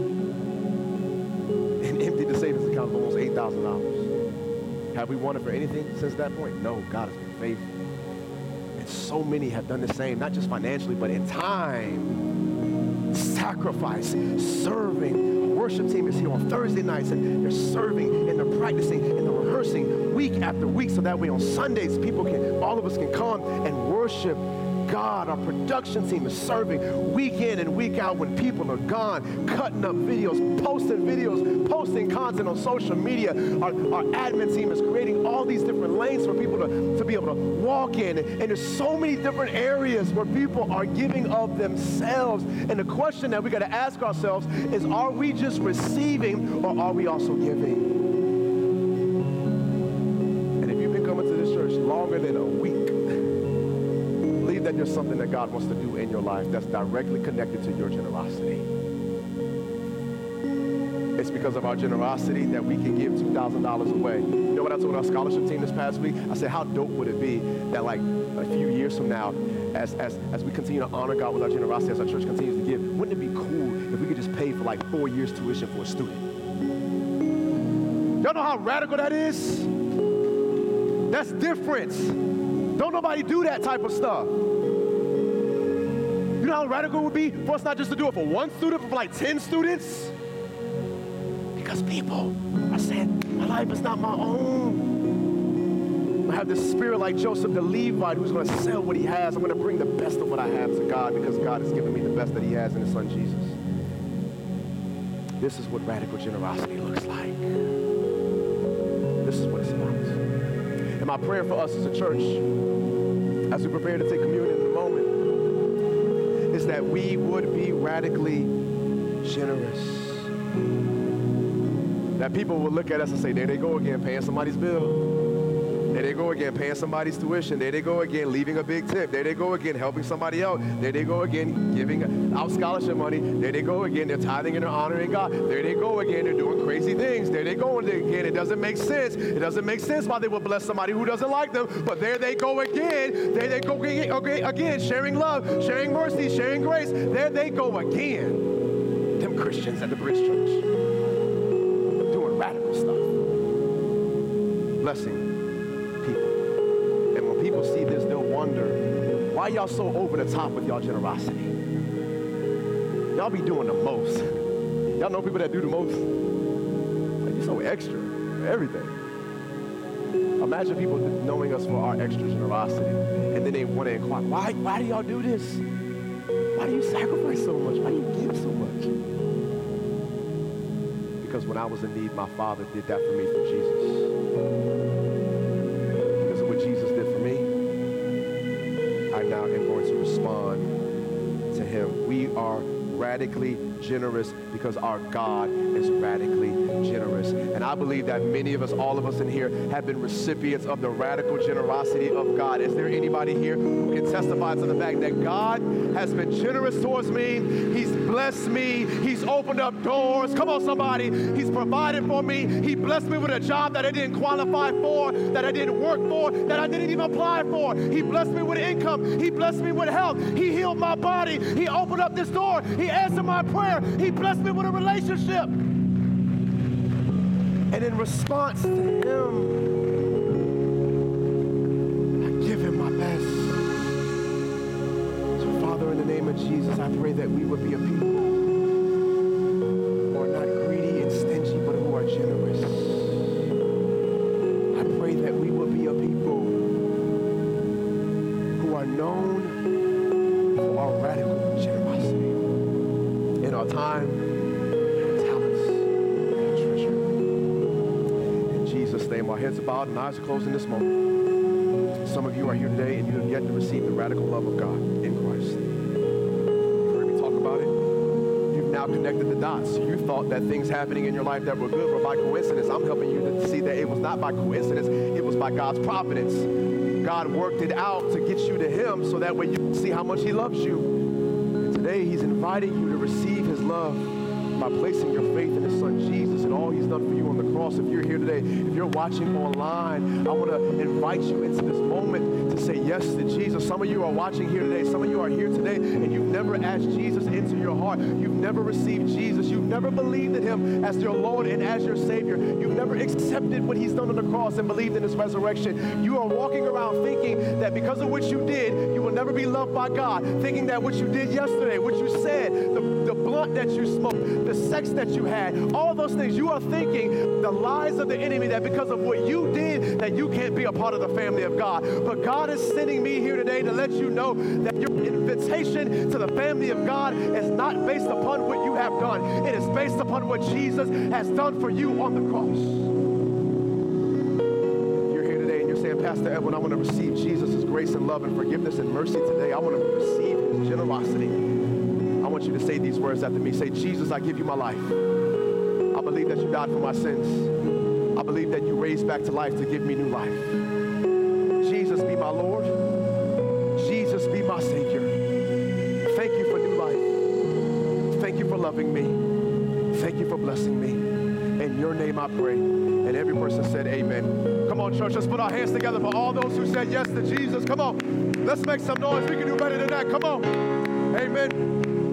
And emptied the savings account of almost eight thousand dollars. Have we wanted for anything since that point? No, God has been faithful. And so many have done the same, not just financially, but in time, sacrifice, serving. Worship team is here on Thursday nights, and they're serving and they're practicing and they're rehearsing week after week, so that way on Sundays people can, all of us can come and worship God. Our production team is serving week in and week out when people are gone, cutting up videos, posting videos, posting content on social media. Our, our admin team is creating all these different lanes for people to, to be able to walk in. And, and there's so many different areas where people are giving of themselves. And the question that we got to ask ourselves is, are we just receiving, or are we also giving? And if you've been coming to this church longer than a week, that there's something that God wants to do in your life that's directly connected to your generosity. It's because of our generosity that we can give two thousand dollars away. You know what I told our scholarship team this past week? I said, how dope would it be that like a few years from now, as, as, as we continue to honor God with our generosity, as our church continues to give, wouldn't it be cool if we could just pay for like four years tuition for a student? Y'all know how radical that is? That's different. Don't nobody do that type of stuff. You know how radical it would be for us not just to do it for one student, but for like ten students? Because people are saying, my life is not my own. I have this spirit like Joseph the Levite who's going to sell what he has. I'm going to bring the best of what I have to God because God has given me the best that he has in his son Jesus. This is what radical generosity looks like. This is what it's about. And my prayer for us as a church, as we prepare to take communion in a moment, is that we would be radically generous. That people will look at us and say, there they go again, paying somebody's bill. There they go again, paying somebody's tuition. There they go again, leaving a big tip. There they go again, helping somebody out. There they go again, giving out scholarship money. There they go again, they're tithing and they're honoring God. There they go again, they're doing crazy things. There they go again, it doesn't make sense. It doesn't make sense why they would bless somebody who doesn't like them. But there they go again. There they go again, again, sharing love, sharing mercy, sharing grace. There they go again. Them Christians at the Bridge Church doing radical stuff. Blessing people. And when people see this, they'll wonder, why y'all so over the top with y'all generosity? Y'all be doing the most. Y'all know people that do the most? Like, you're so extra for everything. Imagine people knowing us for our extra generosity, and then they want to inquire, why, why do y'all do this? Why do you sacrifice so much? Why do you give so much? Because when I was in need, my Father did that for me through Jesus. Because of what Jesus did respond to him. We are radically generous because our God is radically generous. And I believe that many of us, all of us in here, have been recipients of the radical generosity of God. Is there anybody here who can testify to the fact that God has been generous towards me? He's blessed me. He's opened up doors. Come on, somebody. He's provided for me. He blessed me with a job that I didn't qualify for, that I didn't work for, that I didn't even apply for. He blessed me with income. He blessed me with health. He healed my body. He opened up this door. He answered my prayer. He blessed me with a relationship. And in response to him, I give him my best. So, Father, in the name of Jesus, I pray that we would be a people who are not greedy and stingy, but who are generous. I pray that we would be a people who are known for our radical generosity in our time, talents, and treasure. In Jesus' name, our heads are bowed and eyes are closed in this moment. Some of you are here today and you have yet to receive the radical love of God in Christ. You heard me talk about it. You've now connected the dots. You thought that things happening in your life that were good were by coincidence. I'm helping you to see that it was not by coincidence. It was by God's providence. God worked it out to get you to him so that way you can see how much he loves you. And today he's inviting you to receive his love by placing your faith in his son Jesus and all he's done for you on the cross. If you're here today, if you're watching online, I want to invite you into this moment to say yes to Jesus. Some of you are watching here today. Some of you are here today and you've never asked Jesus into your heart. You've never received Jesus. You've never believed in him as your Lord and as your Savior. You've never accepted what he's done on the cross and believed in his resurrection. You are walking around thinking that because of what you did, you will never be loved by God. Thinking that what you did yesterday, what you said, the, the blunt that you smoked, the sex that you had, all those things, you are thinking the lies of the enemy that because of what you did, that you can't be a part of the family of God. But God is sending me here today to let you know that your invitation to the family of God is not based upon what you have done. It is based upon what Jesus has done for you on the cross. You're here today and you're saying, Pastor Edwin, I want to receive Jesus' grace and love and forgiveness and mercy today. I want to receive his generosity. I want you to say these words after me. Say, Jesus, I give you my life. I believe that you died for my sins. I believe that you raised back to life to give me new life. Jesus, be my Lord. Jesus, be my Savior. Thank you for new life. Thank you for loving me. Thank you for blessing me. In your name I pray. And every person said amen. Come on, church, let's put our hands together for all those who said yes to Jesus. Come on. Let's make some noise. We can do better than that. Come on. Amen.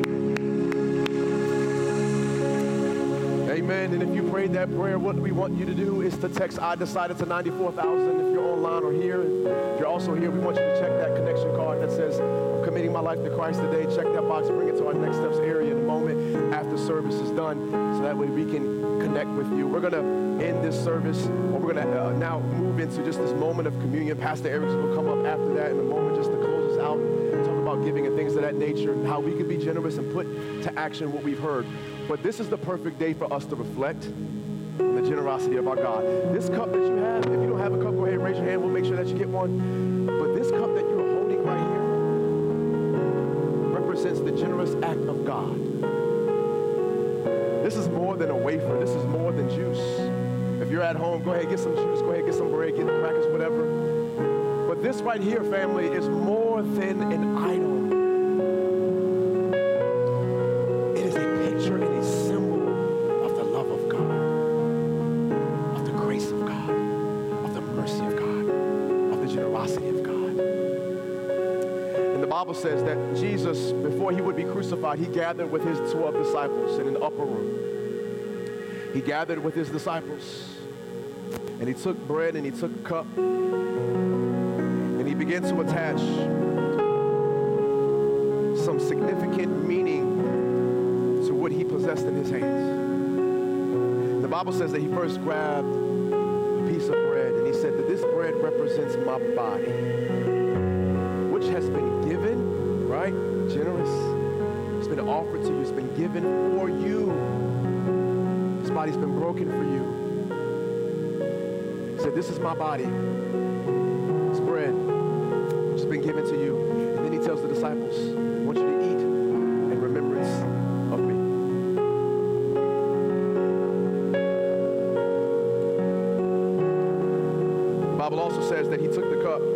Amen. And if you prayed that prayer, what we want you to do is to text I decided to ninety-four thousand if you're online or here. If you're also here, we want you to check that connection card that says, I'm committing my life to Christ today. Check that box, bring it to our Next Steps area in a moment after service is done so that way we can connect with you. We're going to end this service, or we're going to uh, now move into just this moment of communion. Pastor Erickson will come up after that in a moment just to close us out and talk about giving and things of that nature and how we can be generous and put to action what we've heard. But this is the perfect day for us to reflect on the generosity of our God. This cup that you have, if you don't have a cup, go ahead and raise your hand. We'll make sure that you get one. But this cup that you're holding right here represents the generous act of God. This is more than a wafer. This is more than juice. If you're at home, go ahead, get some juice. Go ahead, get some bread, get crackers, whatever. But this right here, family, is more than an idol. The Bible says that Jesus, before he would be crucified, he gathered with his twelve disciples in an upper room. He gathered with his disciples, and he took bread and he took a cup, and he began to attach some significant meaning to what he possessed in his hands. The Bible says that he first grabbed a piece of bread, and he said that this bread represents my body, which has been given, right? Generous. It's been offered to you. It's been given for you. This body's been broken for you. He said, this is my body. It's bread. It's been given to you. And then he tells the disciples, I want you to eat in remembrance of me. The Bible also says that he took the cup.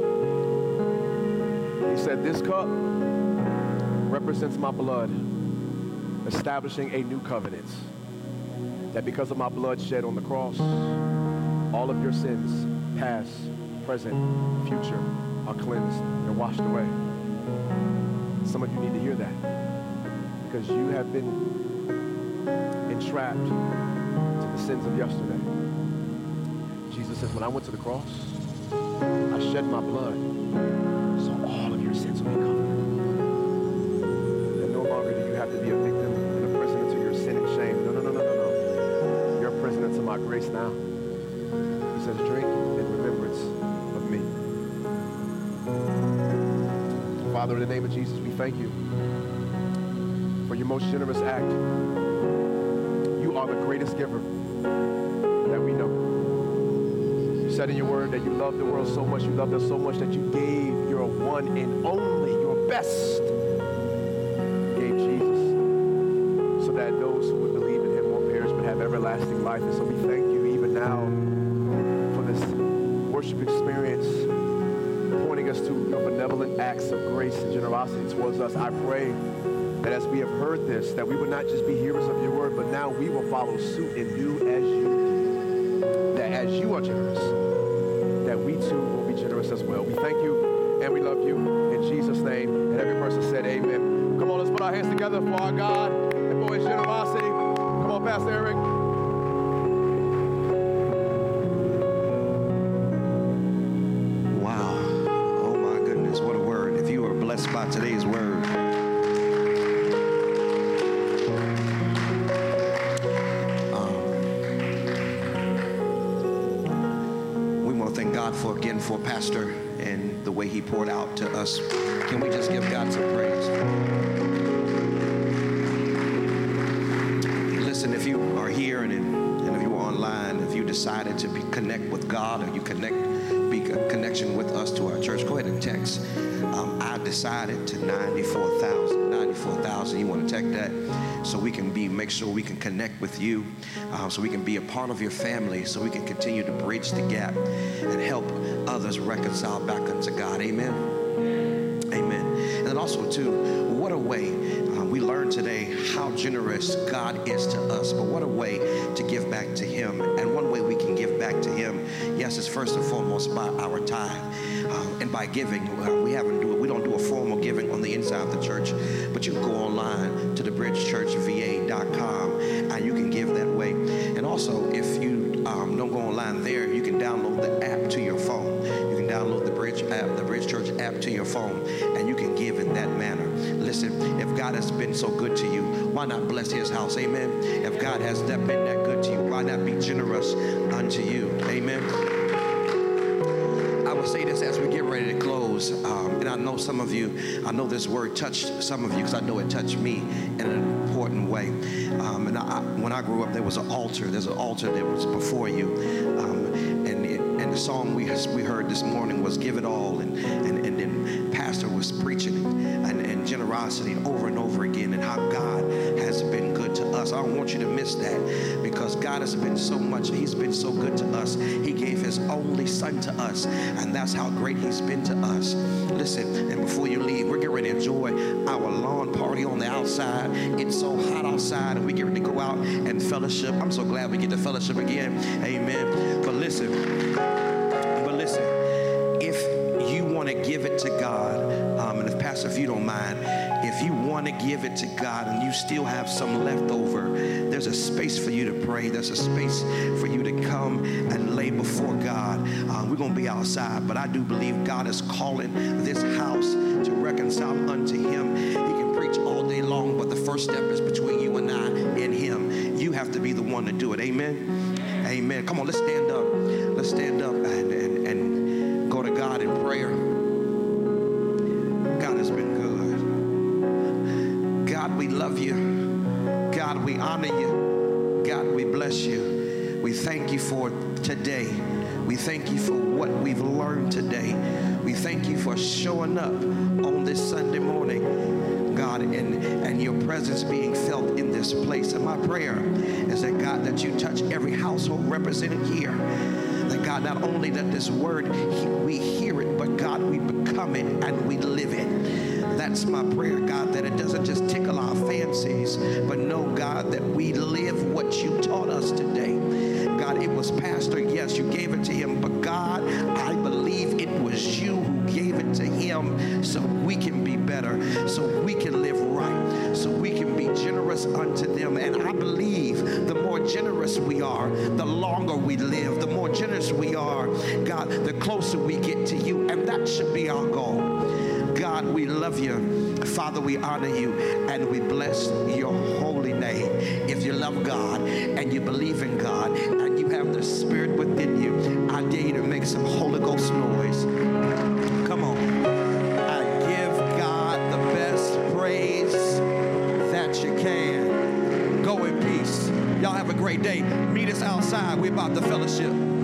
He said, this cup represents my blood, establishing a new covenant. That because of my blood shed on the cross, all of your sins, past, present, future, are cleansed and washed away. Some of you need to hear that because you have been entrapped to the sins of yesterday. Jesus says, when I went to the cross, I shed my blood so all of your sins will be covered. And no longer do you have to be a victim and a prisoner to your sin and shame. No, no, no, no, no, no. You're a prisoner to my grace now. He says, drink in remembrance of me. Father, in the name of Jesus, we thank you for your most generous act. You are the greatest giver that we know. You said in your word that you loved the world so much, you loved us so much that you gave your one and only, your best, gave Jesus, so that those who would believe in him won't perish but have everlasting life. And so we thank you even now for this worship experience, pointing us to your benevolent acts of grace and generosity towards us. I pray that as we have heard this, that we would not just be hearers of your word, but now we will follow suit and do as you do. That as you are generous, that we too will be generous as well. We thank you and we love you in Jesus' name. And every person said amen. Come on, let's put our hands together for our God and for his generosity. Come on, Pastor Eric. Wow. Oh my goodness, what a word. If you were blessed by today's word, for again for Pastor and the way he poured out to us. Can we just give God some praise? Listen, if you are here and, and if you are online, if you decided to be, connect with God or you connect be a connection with us to our church, go ahead and text. Um, I decided to ninety-four thousand. ninety-four thousand. You want to text that so we can be, make sure we can connect with you, uh, so we can be a part of your family, so we can continue to bridge the gap and help others reconcile back unto God. Amen. Amen. And then also too, what a way uh, we learned today how generous God is to us, but what a way to give back to him. And one way we can give back to him, yes, is first and foremost by our tithe. Uh, and by giving, uh, we haven't do it. We don't do a formal giving on the inside of the church, but you can go online to the bridge church v a dot com and you can give that way. And also, if you um, don't go online there, you can download the app to your phone. You can download the Bridge app, the Bridge Church app to your phone, and you can give in that manner. Listen, if God has been so good to you, why not bless his house? Amen. If God has been that good to you, why not be generous unto you? Amen. I will say this as we get ready to close, um, and I know some of you, I know this word touched some of you because I know it touched me in an important way. Um, and I, when I grew up, there was an altar. There's an altar that was before you. Um, and, it, and the song we we heard this morning was Give It All. And, and, and then Pastor was preaching and, and generosity over and over again and how God has been good to us. I don't want you to miss that because God has been so much. He's been so good to us. He gave his only son to us. And that's how great he's been to us. Listen, and before you leave, we're getting ready to enjoy our lawn party on the outside. It's so hot outside and we get ready to go out and fellowship. I'm so glad we get to fellowship again. Amen. But listen, but listen, if you want to give it to God, um, and if Pastor, if you don't mind, if you want to give it to God and you still have some left over, there's a space for you to pray. There's a space for you to come and lay before God. Uh, we're going to be outside, but I do believe God is calling this house to reconcile unto him. He can preach all day long, but the first step is between you and I and him. You have to be the one to do it. Amen. Amen. Come on, let's stand up. Let's stand up and, and, and go to God in prayer. God has been good. God, we love you. God, we honor you. God, we bless you. We thank you for today. We thank you for what we've learned today. We thank you for showing up on this this Sunday morning, God, and, and your presence being felt in this place. And my prayer is that, God, that you touch every household represented here. That, God, not only that this word, we hear it, but, God, we become it and we live it. That's my prayer, God, that it doesn't just tickle our fancies, but know, God, that we live what you taught us today. God, it was Pastor, yes, you gave it to him, but God, I believe it was you who gave it to him so we can be better, so we can live right, so we can be generous unto them. And I believe the more generous we are, the longer we live, the more generous we are, God, the closer we get to you, and that should be our goal. God, we love you. Father, we honor you and we bless your holy name. If you love God and you believe in God and you have the Spirit within you, I dare you to make some Holy Ghost noise. Come on. And give God the best praise that you can. Go in peace. Y'all have a great day. Meet us outside. We're about to fellowship.